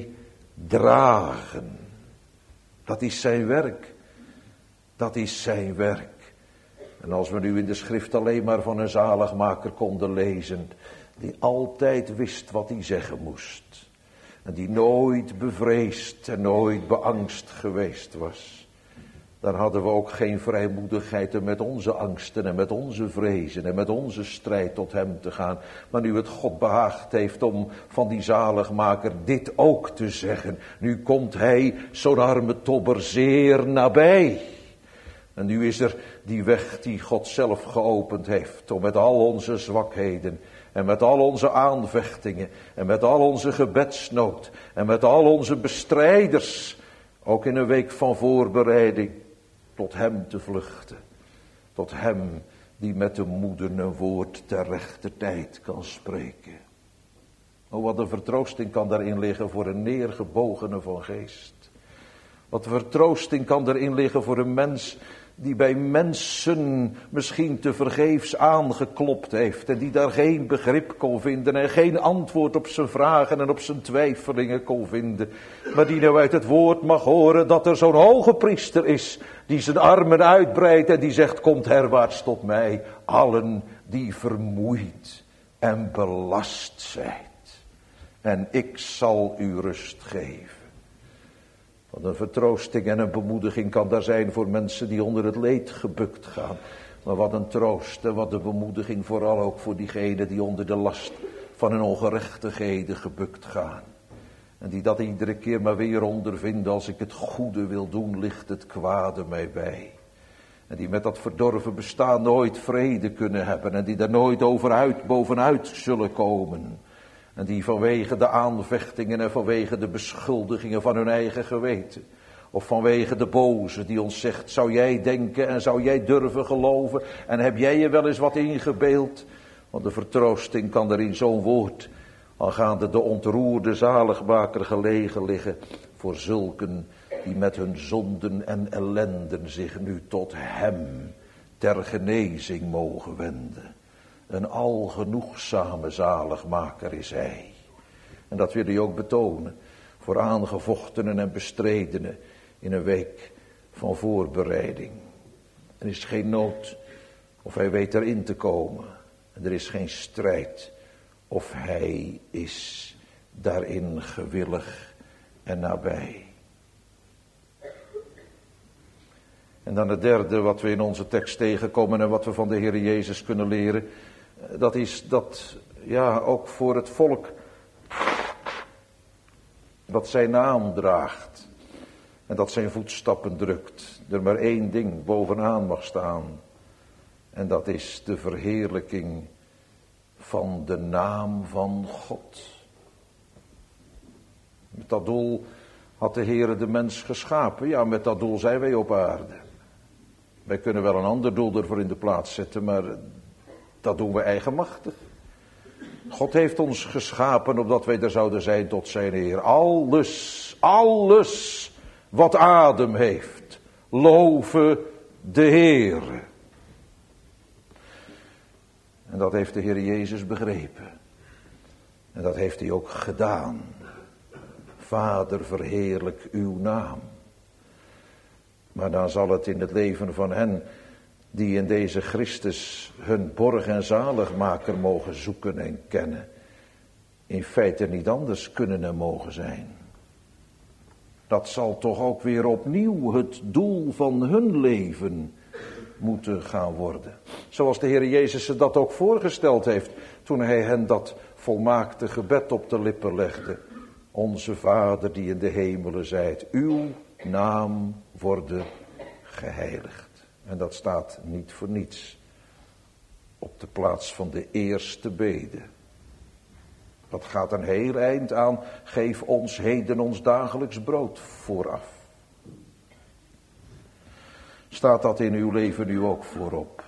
meedragen. Dat is zijn werk. Dat is zijn werk. En als we nu in de schrift alleen maar van een zaligmaker konden lezen, die altijd wist wat hij zeggen moest. En die nooit bevreesd en nooit beangst geweest was. Dan hadden we ook geen vrijmoedigheid om met onze angsten en met onze vrezen en met onze strijd tot hem te gaan. Maar nu het God behaagd heeft om van die zaligmaker dit ook te zeggen. Nu komt hij, zo'n arme tobber, zeer nabij. En nu is er die weg die God zelf geopend heeft om met al onze zwakheden en met al onze aanvechtingen en met al onze gebedsnood en met al onze bestrijders, ook in een week van voorbereiding, tot hem te vluchten. Tot hem die met de moeden een woord ter rechter tijd kan spreken. Oh, wat een vertroosting kan daarin liggen voor een neergebogene van geest. Wat een vertroosting kan erin liggen voor een mens die bij mensen misschien te vergeefs aangeklopt heeft en die daar geen begrip kon vinden en geen antwoord op zijn vragen en op zijn twijfelingen kon vinden. Maar die nou uit het woord mag horen dat er zo'n hoge priester is die zijn armen uitbreidt en die zegt, komt herwaarts tot mij, allen die vermoeid en belast zijt. En ik zal u rust geven. Wat een vertroosting en een bemoediging kan daar zijn voor mensen die onder het leed gebukt gaan. Maar wat een troost en wat een bemoediging vooral ook voor diegenen die onder de last van hun ongerechtigheden gebukt gaan. En die dat iedere keer maar weer ondervinden, als ik het goede wil doen, ligt het kwade mij bij. En die met dat verdorven bestaan nooit vrede kunnen hebben en die daar nooit over uit, bovenuit zullen komen. En die vanwege de aanvechtingen en vanwege de beschuldigingen van hun eigen geweten, of vanwege de boze die ons zegt, zou jij denken en zou jij durven geloven en heb jij je wel eens wat ingebeeld? Want de vertroosting kan er in zo'n woord Aangaande de ontroerde zaligmaker gelegen liggen voor zulken die met hun zonden en ellenden zich nu tot hem ter genezing mogen wenden. Een algenoegzame zaligmaker is hij. En dat wil hij ook betonen voor aangevochtenen en bestredenen in een week van voorbereiding. Er is geen nood of hij weet erin te komen. En er is geen strijd of hij is daarin gewillig en nabij. En dan het derde wat we in onze tekst tegenkomen en wat we van de Heer Jezus kunnen leren. Dat is dat, ja, ook voor het volk dat zijn naam draagt. En dat zijn voetstappen drukt. Er maar één ding bovenaan mag staan. En dat is de verheerlijking van de naam van God. Met dat doel had de Heere de mens geschapen. Ja, met dat doel zijn wij op aarde. Wij kunnen wel een ander doel ervoor in de plaats zetten, maar dat doen we eigenmachtig. God heeft ons geschapen opdat wij er zouden zijn tot zijn eer. Alles, alles wat adem heeft, loven de Heere. En dat heeft de Heer Jezus begrepen. En dat heeft hij ook gedaan. Vader, verheerlijk uw naam. Maar dan zal het in het leven van hen die in deze Christus hun borg en zaligmaker mogen zoeken en kennen, in feite niet anders kunnen en mogen zijn. Dat zal toch ook weer opnieuw het doel van hun leven moeten gaan worden. Zoals de Heer Jezus ze dat ook voorgesteld heeft toen hij hen dat volmaakte gebed op de lippen legde. Onze Vader die in de hemelen zijt, uw naam worden geheiligd. En dat staat niet voor niets op de plaats van de eerste bede. Dat gaat een heel eind aan, geef ons heden ons dagelijks brood vooraf. Staat dat in uw leven nu ook voorop?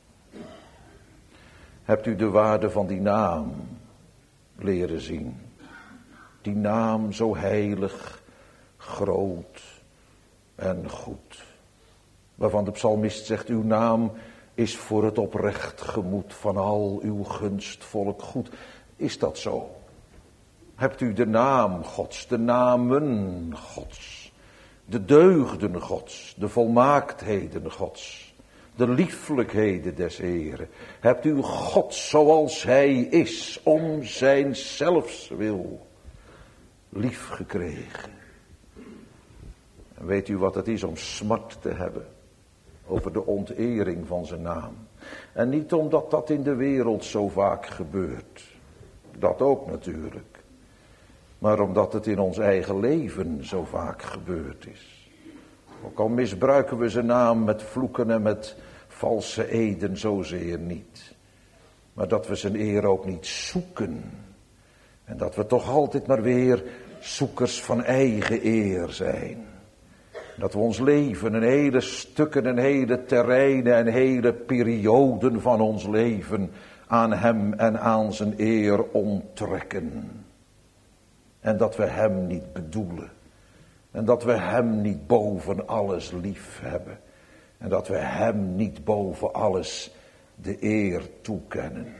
Hebt u de waarde van die naam leren zien? Die naam zo heilig, groot en goed. Waarvan de psalmist zegt, uw naam is voor het oprecht gemoed van al uw gunstvolk goed. Is dat zo? Hebt u de naam Gods, de namen Gods, de deugden Gods, de volmaaktheden Gods, de lieflijkheden des Heeren? Hebt u God zoals hij is, om zijn zelfs wil, lief gekregen? En weet u wat het is om smart te hebben over de ontering van zijn naam? En niet omdat dat in de wereld zo vaak gebeurt, dat ook natuurlijk, maar omdat het in ons eigen leven zo vaak gebeurd is. Ook al misbruiken we zijn naam met vloeken en met valse eden zozeer niet, maar dat we zijn eer ook niet zoeken. En dat we toch altijd maar weer zoekers van eigen eer zijn. Dat we ons leven, een hele stukken, een hele terreinen en hele perioden van ons leven aan hem en aan zijn eer onttrekken. En dat we hem niet bedoelen. En dat we hem niet boven alles lief hebben. En dat we hem niet boven alles de eer toekennen.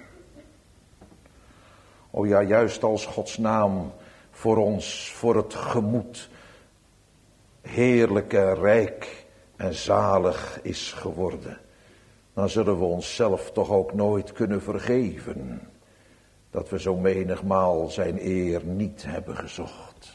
O ja, juist als Gods naam voor ons, voor het gemoed, heerlijk en rijk en zalig is geworden, dan zullen we onszelf toch ook nooit kunnen vergeven dat we zo menigmaal zijn eer niet hebben gezocht.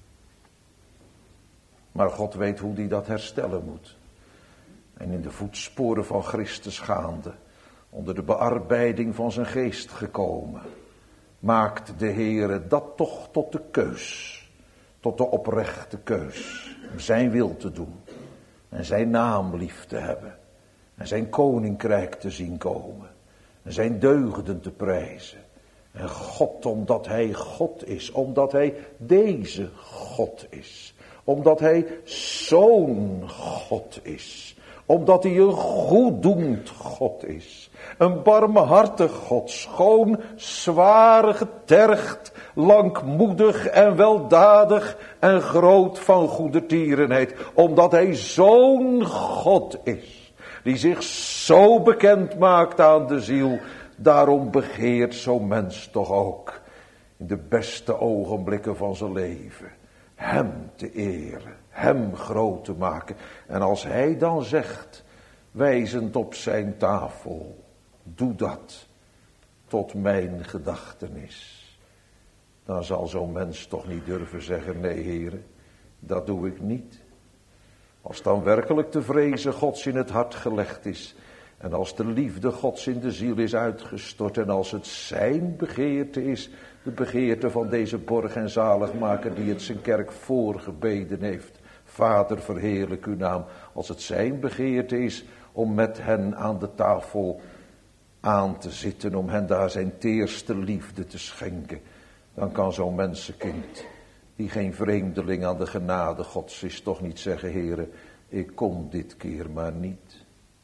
Maar God weet hoe hij dat herstellen moet. En in de voetsporen van Christus gaande, onder de bearbeiding van zijn geest gekomen, maakt de Heere dat toch tot de keus, tot de oprechte keus, om zijn wil te doen en zijn naam lief te hebben en zijn koninkrijk te zien komen en zijn deugden te prijzen. En God, omdat hij God is, omdat hij deze God is, omdat hij zoon God is, Omdat hij een goeddoend God is. Een barmhartig God, schoon, zwaar getergd, langmoedig en weldadig en groot van goedertierenheid. Omdat hij zo'n God is, die zich zo bekend maakt aan de ziel. Daarom begeert zo'n mens toch ook in de beste ogenblikken van zijn leven hem te eren, hem groot te maken. En als hij dan zegt, wijzend op zijn tafel, doe dat tot mijn gedachtenis, dan zal zo'n mens toch niet durven zeggen, nee heren, dat doe ik niet. Als dan werkelijk de vreze Gods in het hart gelegd is, en als de liefde Gods in de ziel is uitgestort, en als het zijn begeerte is, de begeerte van deze borg en zaligmaker die het zijn kerk voorgebeden heeft. Vader, verheerlijk uw naam. Als het zijn begeerte is om met hen aan de tafel aan te zitten, om hen daar zijn teerste liefde te schenken, dan kan zo'n mensenkind, die geen vreemdeling aan de genade Gods is, toch niet zeggen, Heere, ik kom dit keer maar niet.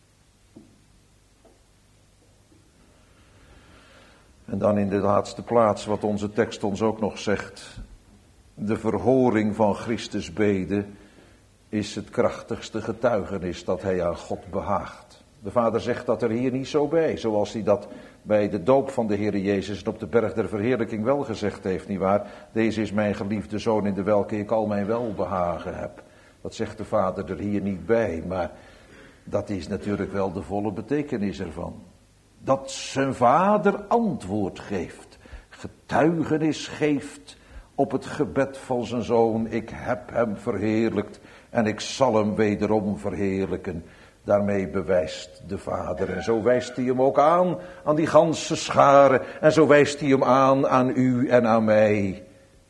En dan in de laatste plaats wat onze tekst ons ook nog zegt. De verhoring van Christus bede is het krachtigste getuigenis dat hij aan God behaagt. De Vader zegt dat er hier niet zo bij, zoals hij dat bij de doop van de Heere Jezus en op de berg der verheerlijking wel gezegd heeft, nietwaar? Deze is mijn geliefde zoon in de welke ik al mijn welbehagen heb. Dat zegt de Vader er hier niet bij, maar dat is natuurlijk wel de volle betekenis ervan. Dat zijn Vader antwoord geeft, getuigenis geeft op het gebed van zijn zoon. Ik heb hem verheerlijkt en ik zal hem wederom verheerlijken. Daarmee bewijst de Vader. En zo wijst hij hem ook aan, aan die ganse schare. En zo wijst hij hem aan, aan u en aan mij.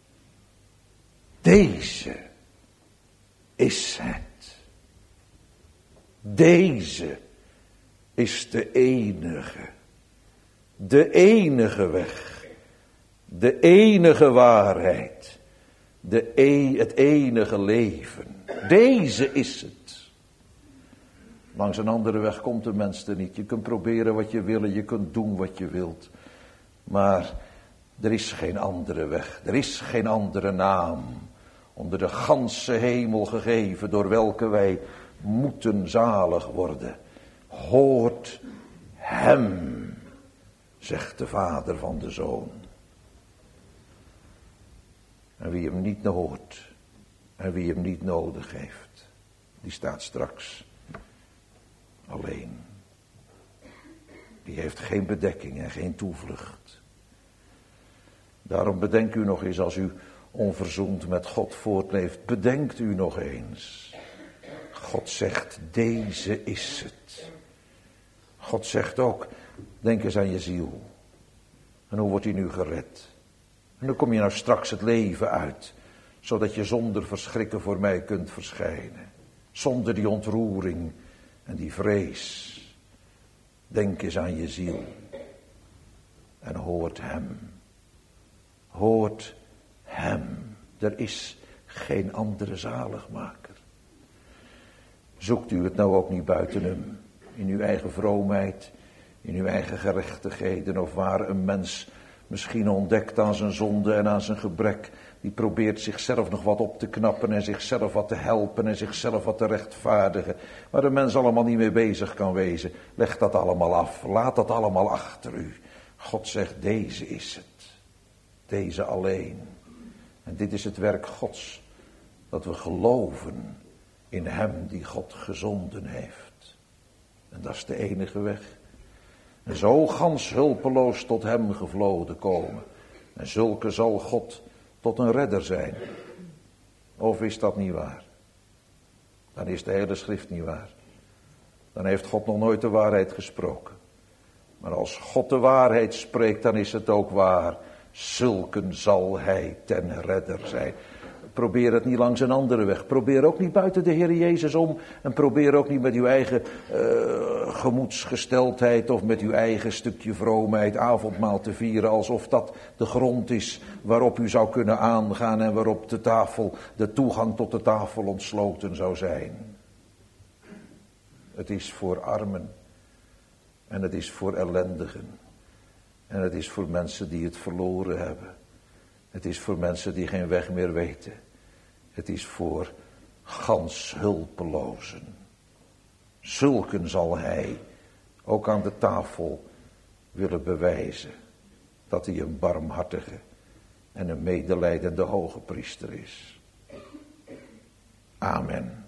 Deze is het. Deze is de enige. De enige weg. De enige waarheid. De e- het enige leven. Deze is het. Langs een andere weg komt de mens er niet. Je kunt proberen wat je wil en je kunt doen wat je wilt. Maar er is geen andere weg. Er is geen andere naam. Onder de ganse hemel gegeven door welke wij moeten zalig worden. Hoort hem, zegt de Vader van de Zoon. En wie hem niet hoort en wie hem niet nodig heeft, die staat straks alleen. Die heeft geen bedekking en geen toevlucht. Daarom bedenk u nog eens, als u onverzoend met God voortleeft, bedenkt u nog eens. God zegt, deze is het. God zegt ook, denk eens aan je ziel. En hoe wordt die nu gered? En hoe kom je nou straks het leven uit, zodat je zonder verschrikken voor mij kunt verschijnen. Zonder die ontroering en die vrees. Denk eens aan je ziel. En hoort hem. Hoort hem. Er is geen andere zaligmaker. Zoekt u het nou ook niet buiten hem. In uw eigen vroomheid. In uw eigen gerechtigheden. Of waar een mens misschien ontdekt aan zijn zonde en aan zijn gebrek. Die probeert zichzelf nog wat op te knappen en zichzelf wat te helpen en zichzelf wat te rechtvaardigen. Waar de mens allemaal niet mee bezig kan wezen. Leg dat allemaal af. Laat dat allemaal achter u. God zegt, deze is het. Deze alleen. En dit is het werk Gods. Dat we geloven in hem die God gezonden heeft. En dat is de enige weg. En zo gans hulpeloos tot hem gevloden komen. En zulke zal God tot een redder zijn. Of is dat niet waar? Dan is de hele schrift niet waar. Dan heeft God nog nooit de waarheid gesproken. Maar als God de waarheid spreekt, dan is het ook waar. Zulken zal hij ten redder zijn. Probeer het niet langs een andere weg. Probeer ook niet buiten de Heer Jezus om. En probeer ook niet met uw eigen uh, gemoedsgesteldheid of met uw eigen stukje vroomheid avondmaal te vieren. Alsof dat de grond is waarop u zou kunnen aangaan en waarop de tafel, de toegang tot de tafel ontsloten zou zijn. Het is voor armen. En het is voor ellendigen. En het is voor mensen die het verloren hebben. Het is voor mensen die geen weg meer weten. Het is voor gans hulpelozen. Zulken zal hij ook aan de tafel willen bewijzen dat hij een barmhartige en een medelijdende hoge priester is. Amen.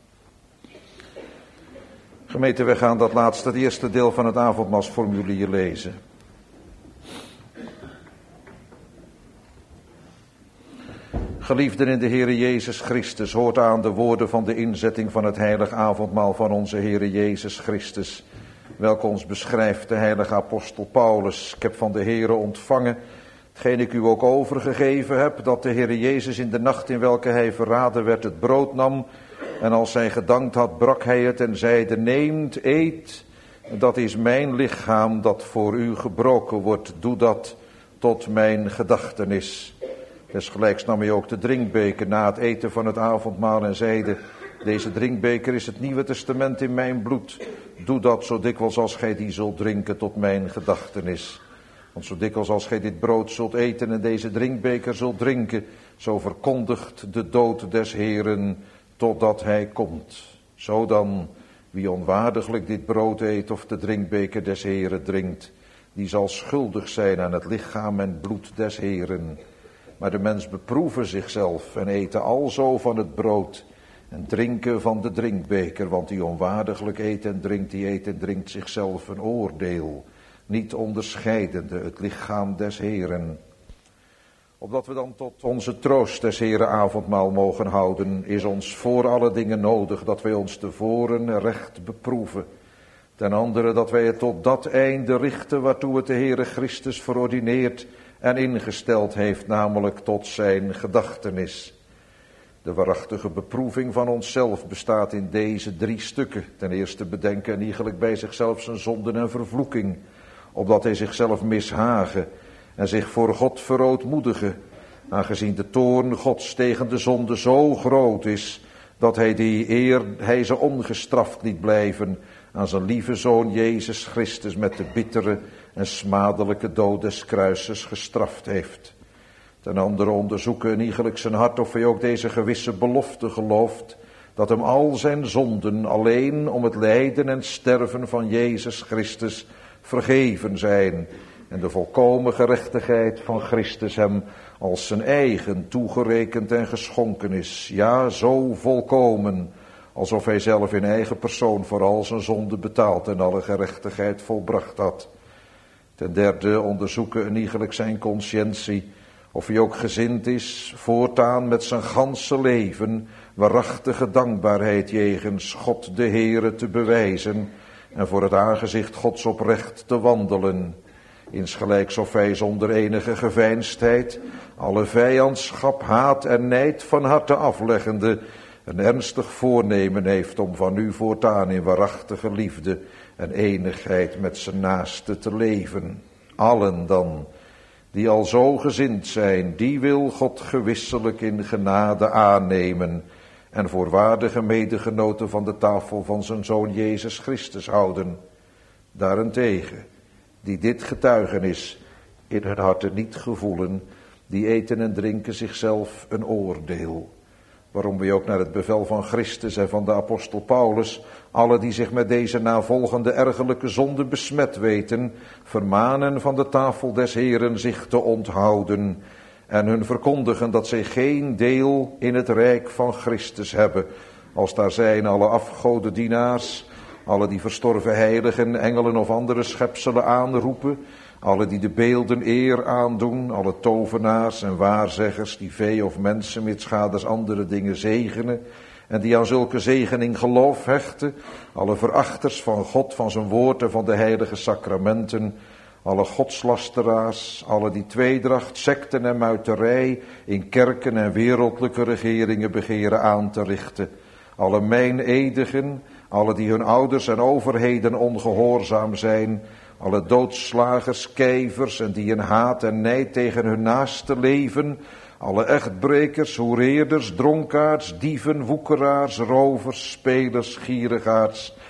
Gemeente, we gaan dat laatste, het eerste deel van het avondmaalsformulier lezen. Geliefden in de Heere Jezus Christus, hoort aan de woorden van de inzetting van het heilig avondmaal van onze Heere Jezus Christus, welke ons beschrijft de heilige apostel Paulus. Ik heb van de Heere ontvangen, hetgeen ik u ook overgegeven heb, dat de Heere Jezus in de nacht in welke hij verraden werd het brood nam, en als hij gedankt had, brak hij het en zeide, neemt, eet, dat is mijn lichaam dat voor u gebroken wordt, doe dat tot mijn gedachtenis. Desgelijks nam hij ook de drinkbeker na het eten van het avondmaal en zeide, deze drinkbeker is het Nieuwe Testament in mijn bloed. Doe dat zo dikwijls als gij die zult drinken tot mijn gedachtenis. Want zo dikwijls als gij dit brood zult eten en deze drinkbeker zult drinken, zo verkondigt de dood des Heeren totdat hij komt. Zo dan, wie onwaardiglijk dit brood eet of de drinkbeker des Heeren drinkt, die zal schuldig zijn aan het lichaam en bloed des Heeren. Maar de mens beproeven zichzelf en eten alzo van het brood en drinken van de drinkbeker, want die onwaardiglijk eet en drinkt, die eet en drinkt zichzelf een oordeel, niet onderscheidende het lichaam des Heeren. Opdat we dan tot onze troost des Heeren avondmaal mogen houden, is ons voor alle dingen nodig dat wij ons tevoren recht beproeven. Ten andere dat wij het tot dat einde richten waartoe het de Heere Christus verordineerd en ingesteld heeft, namelijk tot zijn gedachtenis. De waarachtige beproeving van onszelf bestaat in deze drie stukken. Ten eerste bedenken en iegelijk bij zichzelf zijn zonden en vervloeking, opdat hij zichzelf mishagen en zich voor God verootmoedigen, aangezien de toorn Gods tegen de zonde zo groot is, dat hij die eer hij ze ongestraft liet blijven aan zijn lieve Zoon Jezus Christus met de bittere en smadelijke dood des kruises gestraft heeft. Ten andere onderzoeken en iegelijk zijn hart of hij ook deze gewisse belofte gelooft, dat hem al zijn zonden alleen om het lijden en sterven van Jezus Christus vergeven zijn en de volkomen gerechtigheid van Christus hem als zijn eigen toegerekend en geschonken is. Ja, zo volkomen, alsof hij zelf in eigen persoon voor al zijn zonden betaald en alle gerechtigheid volbracht had. Ten derde onderzoeken en iegelijk zijn conscientie, of hij ook gezind is voortaan met zijn ganse leven waarachtige dankbaarheid jegens God de Heere te bewijzen en voor het aangezicht Gods oprecht te wandelen. Insgelijks of hij zonder enige geveinsdheid alle vijandschap, haat en nijd van harte afleggende een ernstig voornemen heeft om van u voortaan in waarachtige liefde en enigheid met zijn naaste te leven. Allen dan, die al zo gezind zijn, die wil God gewisselijk in genade aannemen en voor waardige medegenoten van de tafel van zijn Zoon Jezus Christus houden. Daarentegen, die dit getuigenis in hun harten niet gevoelen, die eten en drinken zichzelf een oordeel. Waarom we ook naar het bevel van Christus en van de apostel Paulus, alle die zich met deze navolgende ergerlijke zonde besmet weten, vermanen van de tafel des Heeren zich te onthouden en hun verkondigen dat zij geen deel in het rijk van Christus hebben, als daar zijn alle afgodendienaars, alle die verstorven heiligen, engelen of andere schepselen aanroepen, alle die de beelden eer aandoen, alle tovenaars en waarzeggers die vee of mensen mitsgaders andere dingen zegenen en die aan zulke zegening geloof hechten, alle verachters van God, van zijn woord en van de heilige sacramenten, alle godslasteraars, alle die tweedracht, sekten en muiterij in kerken en wereldlijke regeringen begeren aan te richten, alle meinedigen, alle die hun ouders en overheden ongehoorzaam zijn, alle doodslagers, kijvers en die in haat en nijd tegen hun naaste leven, alle echtbrekers, hoereerders, dronkaards, dieven, woekeraars, rovers, spelers, gierigaards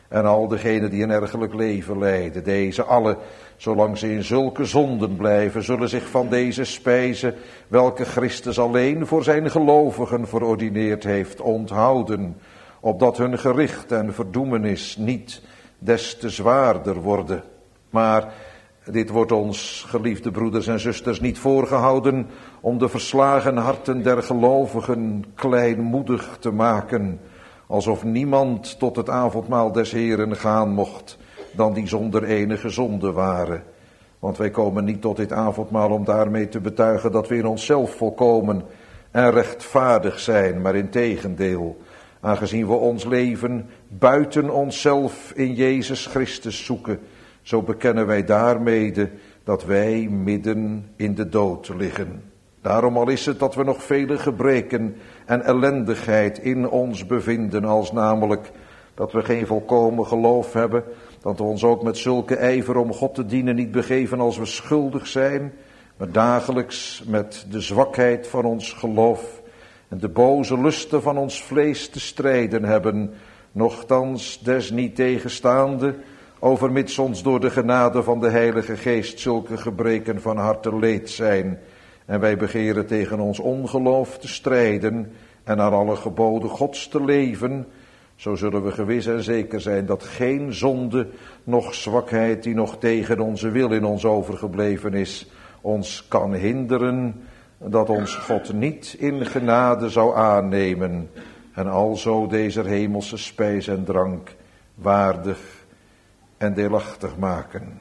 En al degenen die een ergelijk leven leiden, deze alle, zolang ze in zulke zonden blijven, zullen zich van deze spijze, welke Christus alleen voor zijn gelovigen verordineerd heeft, onthouden, opdat hun gericht en verdoemenis niet des te zwaarder worden. Maar dit wordt ons, geliefde broeders en zusters, niet voorgehouden om de verslagen harten der gelovigen kleinmoedig te maken, alsof niemand tot het avondmaal des Heren gaan mocht, dan die zonder enige zonde waren. Want wij komen niet tot dit avondmaal om daarmee te betuigen dat we in onszelf volkomen en rechtvaardig zijn, maar integendeel, aangezien we ons leven buiten onszelf in Jezus Christus zoeken, zo bekennen wij daarmede dat wij midden in de dood liggen. Daarom al is het dat we nog vele gebreken en ellendigheid in ons bevinden, als namelijk dat we geen volkomen geloof hebben, dat we ons ook met zulke ijver om God te dienen niet begeven als we schuldig zijn, maar dagelijks met de zwakheid van ons geloof en de boze lusten van ons vlees te strijden hebben, nochtans desniettegenstaande, overmits ons door de genade van de Heilige Geest zulke gebreken van harte leed zijn, en wij begeren tegen ons ongeloof te strijden en naar alle geboden Gods te leven, zo zullen we gewis en zeker zijn dat geen zonde, noch zwakheid die nog tegen onze wil in ons overgebleven is, ons kan hinderen dat ons God niet in genade zou aannemen en alzo deze hemelse spijs en drank waardig en deelachtig maken.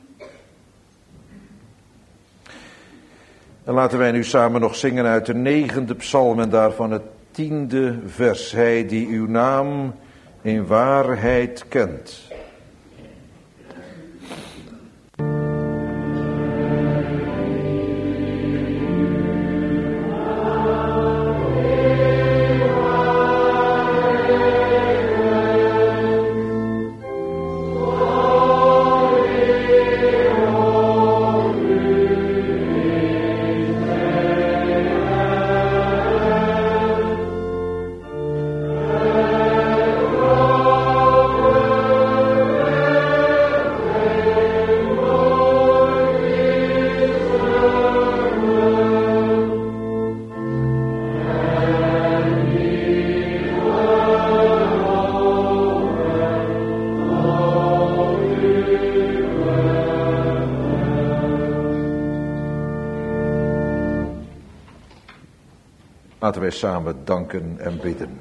En laten wij nu samen nog zingen uit de negende psalm en daarvan het tiende vers. Hij die uw naam in waarheid kent. Laten wij samen danken en bidden.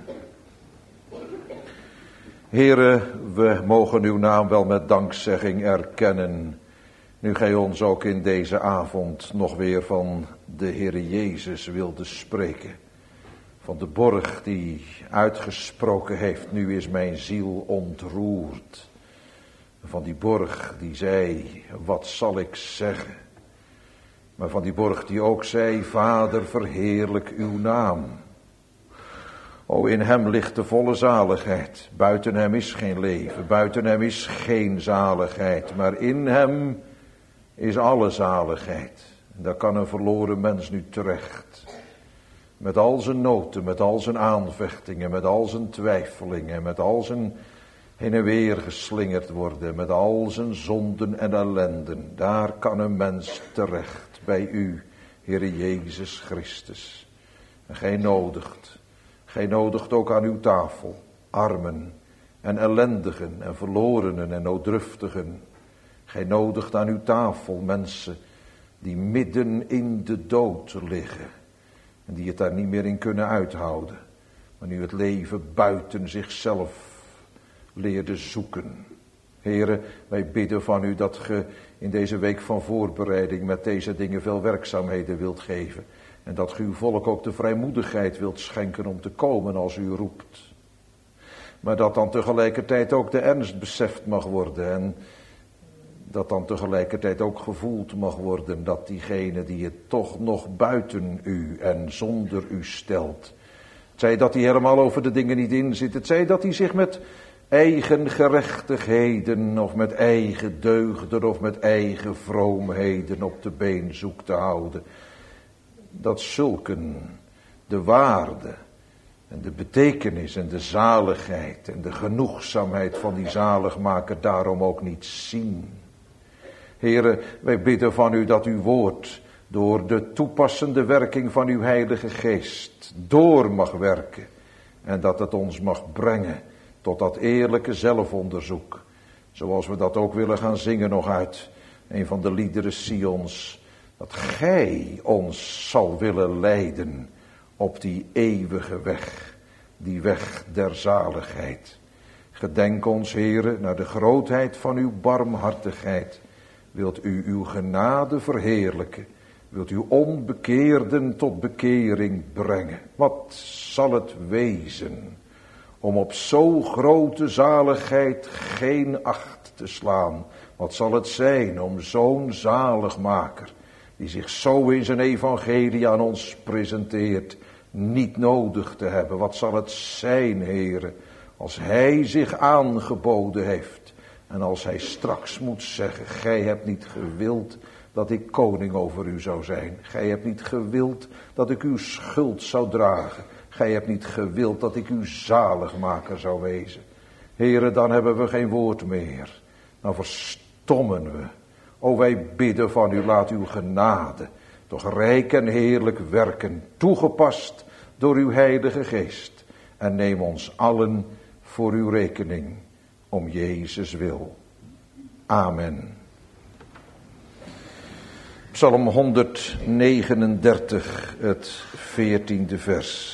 Heere, we mogen uw naam wel met dankzegging erkennen, nu gij ons ook in deze avond nog weer van de Heere Jezus wilde spreken. Van de borg die uitgesproken heeft, nu is mijn ziel ontroerd. Van die borg die zei, wat zal ik zeggen? Maar van die borg die ook zei, Vader, verheerlijk uw naam. O, in hem ligt de volle zaligheid. Buiten hem is geen leven, buiten hem is geen zaligheid. Maar in hem is alle zaligheid. En daar kan een verloren mens nu terecht. Met al zijn noten, met al zijn aanvechtingen, met al zijn twijfelingen, met al zijn heen en weer geslingerd worden, met al zijn zonden en ellenden. Daar kan een mens terecht. Bij u, Heere Jezus Christus. En gij nodigt, gij nodigt ook aan uw tafel, armen en ellendigen en verlorenen en nooddruftigen. Gij nodigt aan uw tafel mensen die midden in de dood liggen. En die het daar niet meer in kunnen uithouden. Maar nu het leven buiten zichzelf leerde zoeken. Heere, wij bidden van u dat ge in deze week van voorbereiding met deze dingen veel werkzaamheden wilt geven. En dat ge uw volk ook de vrijmoedigheid wilt schenken om te komen als u roept. Maar dat dan tegelijkertijd ook de ernst beseft mag worden. En dat dan tegelijkertijd ook gevoeld mag worden dat diegene die het toch nog buiten u en zonder u stelt. Het zij dat hij helemaal over de dingen niet in zit. Het zij dat hij zich met eigen gerechtigheden of met eigen deugden of met eigen vroomheden op de been zoekt te houden. Dat zulken de waarde En de betekenis en de zaligheid en de genoegzaamheid van die zaligmaker daarom ook niet zien. Here, wij bidden van u dat uw woord door de toepassende werking van uw Heilige Geest door mag werken. En dat het ons mag brengen tot dat eerlijke zelfonderzoek. Zoals we dat ook willen gaan zingen nog uit een van de liederen Sions. Dat gij ons zal willen leiden op die eeuwige weg. Die weg der zaligheid. Gedenk ons, Heere, naar de grootheid van uw barmhartigheid. Wilt u uw genade verheerlijken. Wilt u onbekeerden tot bekering brengen. Wat zal het wezen om op zo grote zaligheid geen acht te slaan? Wat zal het zijn om zo'n zaligmaker, die zich zo in zijn evangelie aan ons presenteert, niet nodig te hebben? Wat zal het zijn, Heere, als hij zich aangeboden heeft en als hij straks moet zeggen, gij hebt niet gewild dat ik koning over u zou zijn. Gij hebt niet gewild dat ik uw schuld zou dragen. Gij hebt niet gewild dat ik uw zaligmaker zou wezen. Heere, dan hebben we geen woord meer. Dan verstommen we. O, wij bidden van u, laat uw genade toch rijk en heerlijk werken, toegepast door uw Heilige Geest. En neem ons allen voor uw rekening, om Jezus wil. Amen. Psalm honderdnegenendertig, het veertiende vers.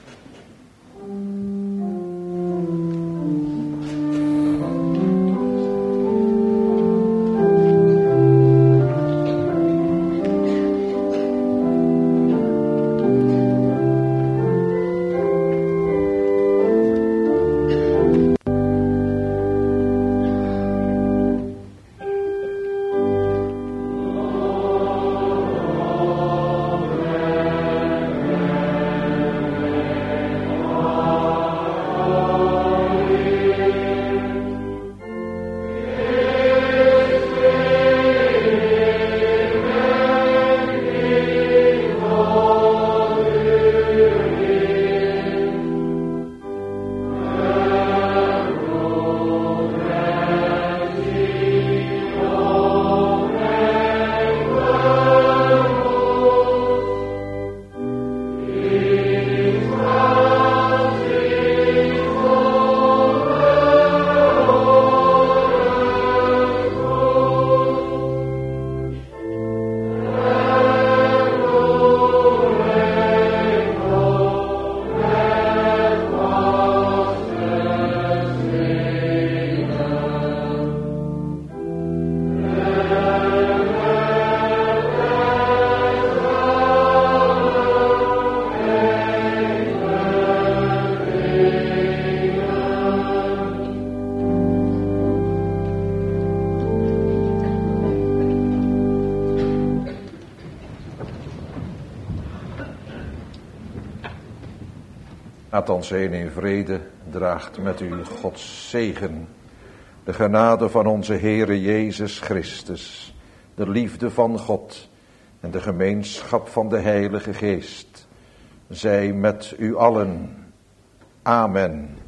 Gaat ons heen in vrede, draagt met u Gods zegen. De genade van onze Heere Jezus Christus, de liefde van God en de gemeenschap van de Heilige Geest, zij met u allen. Amen.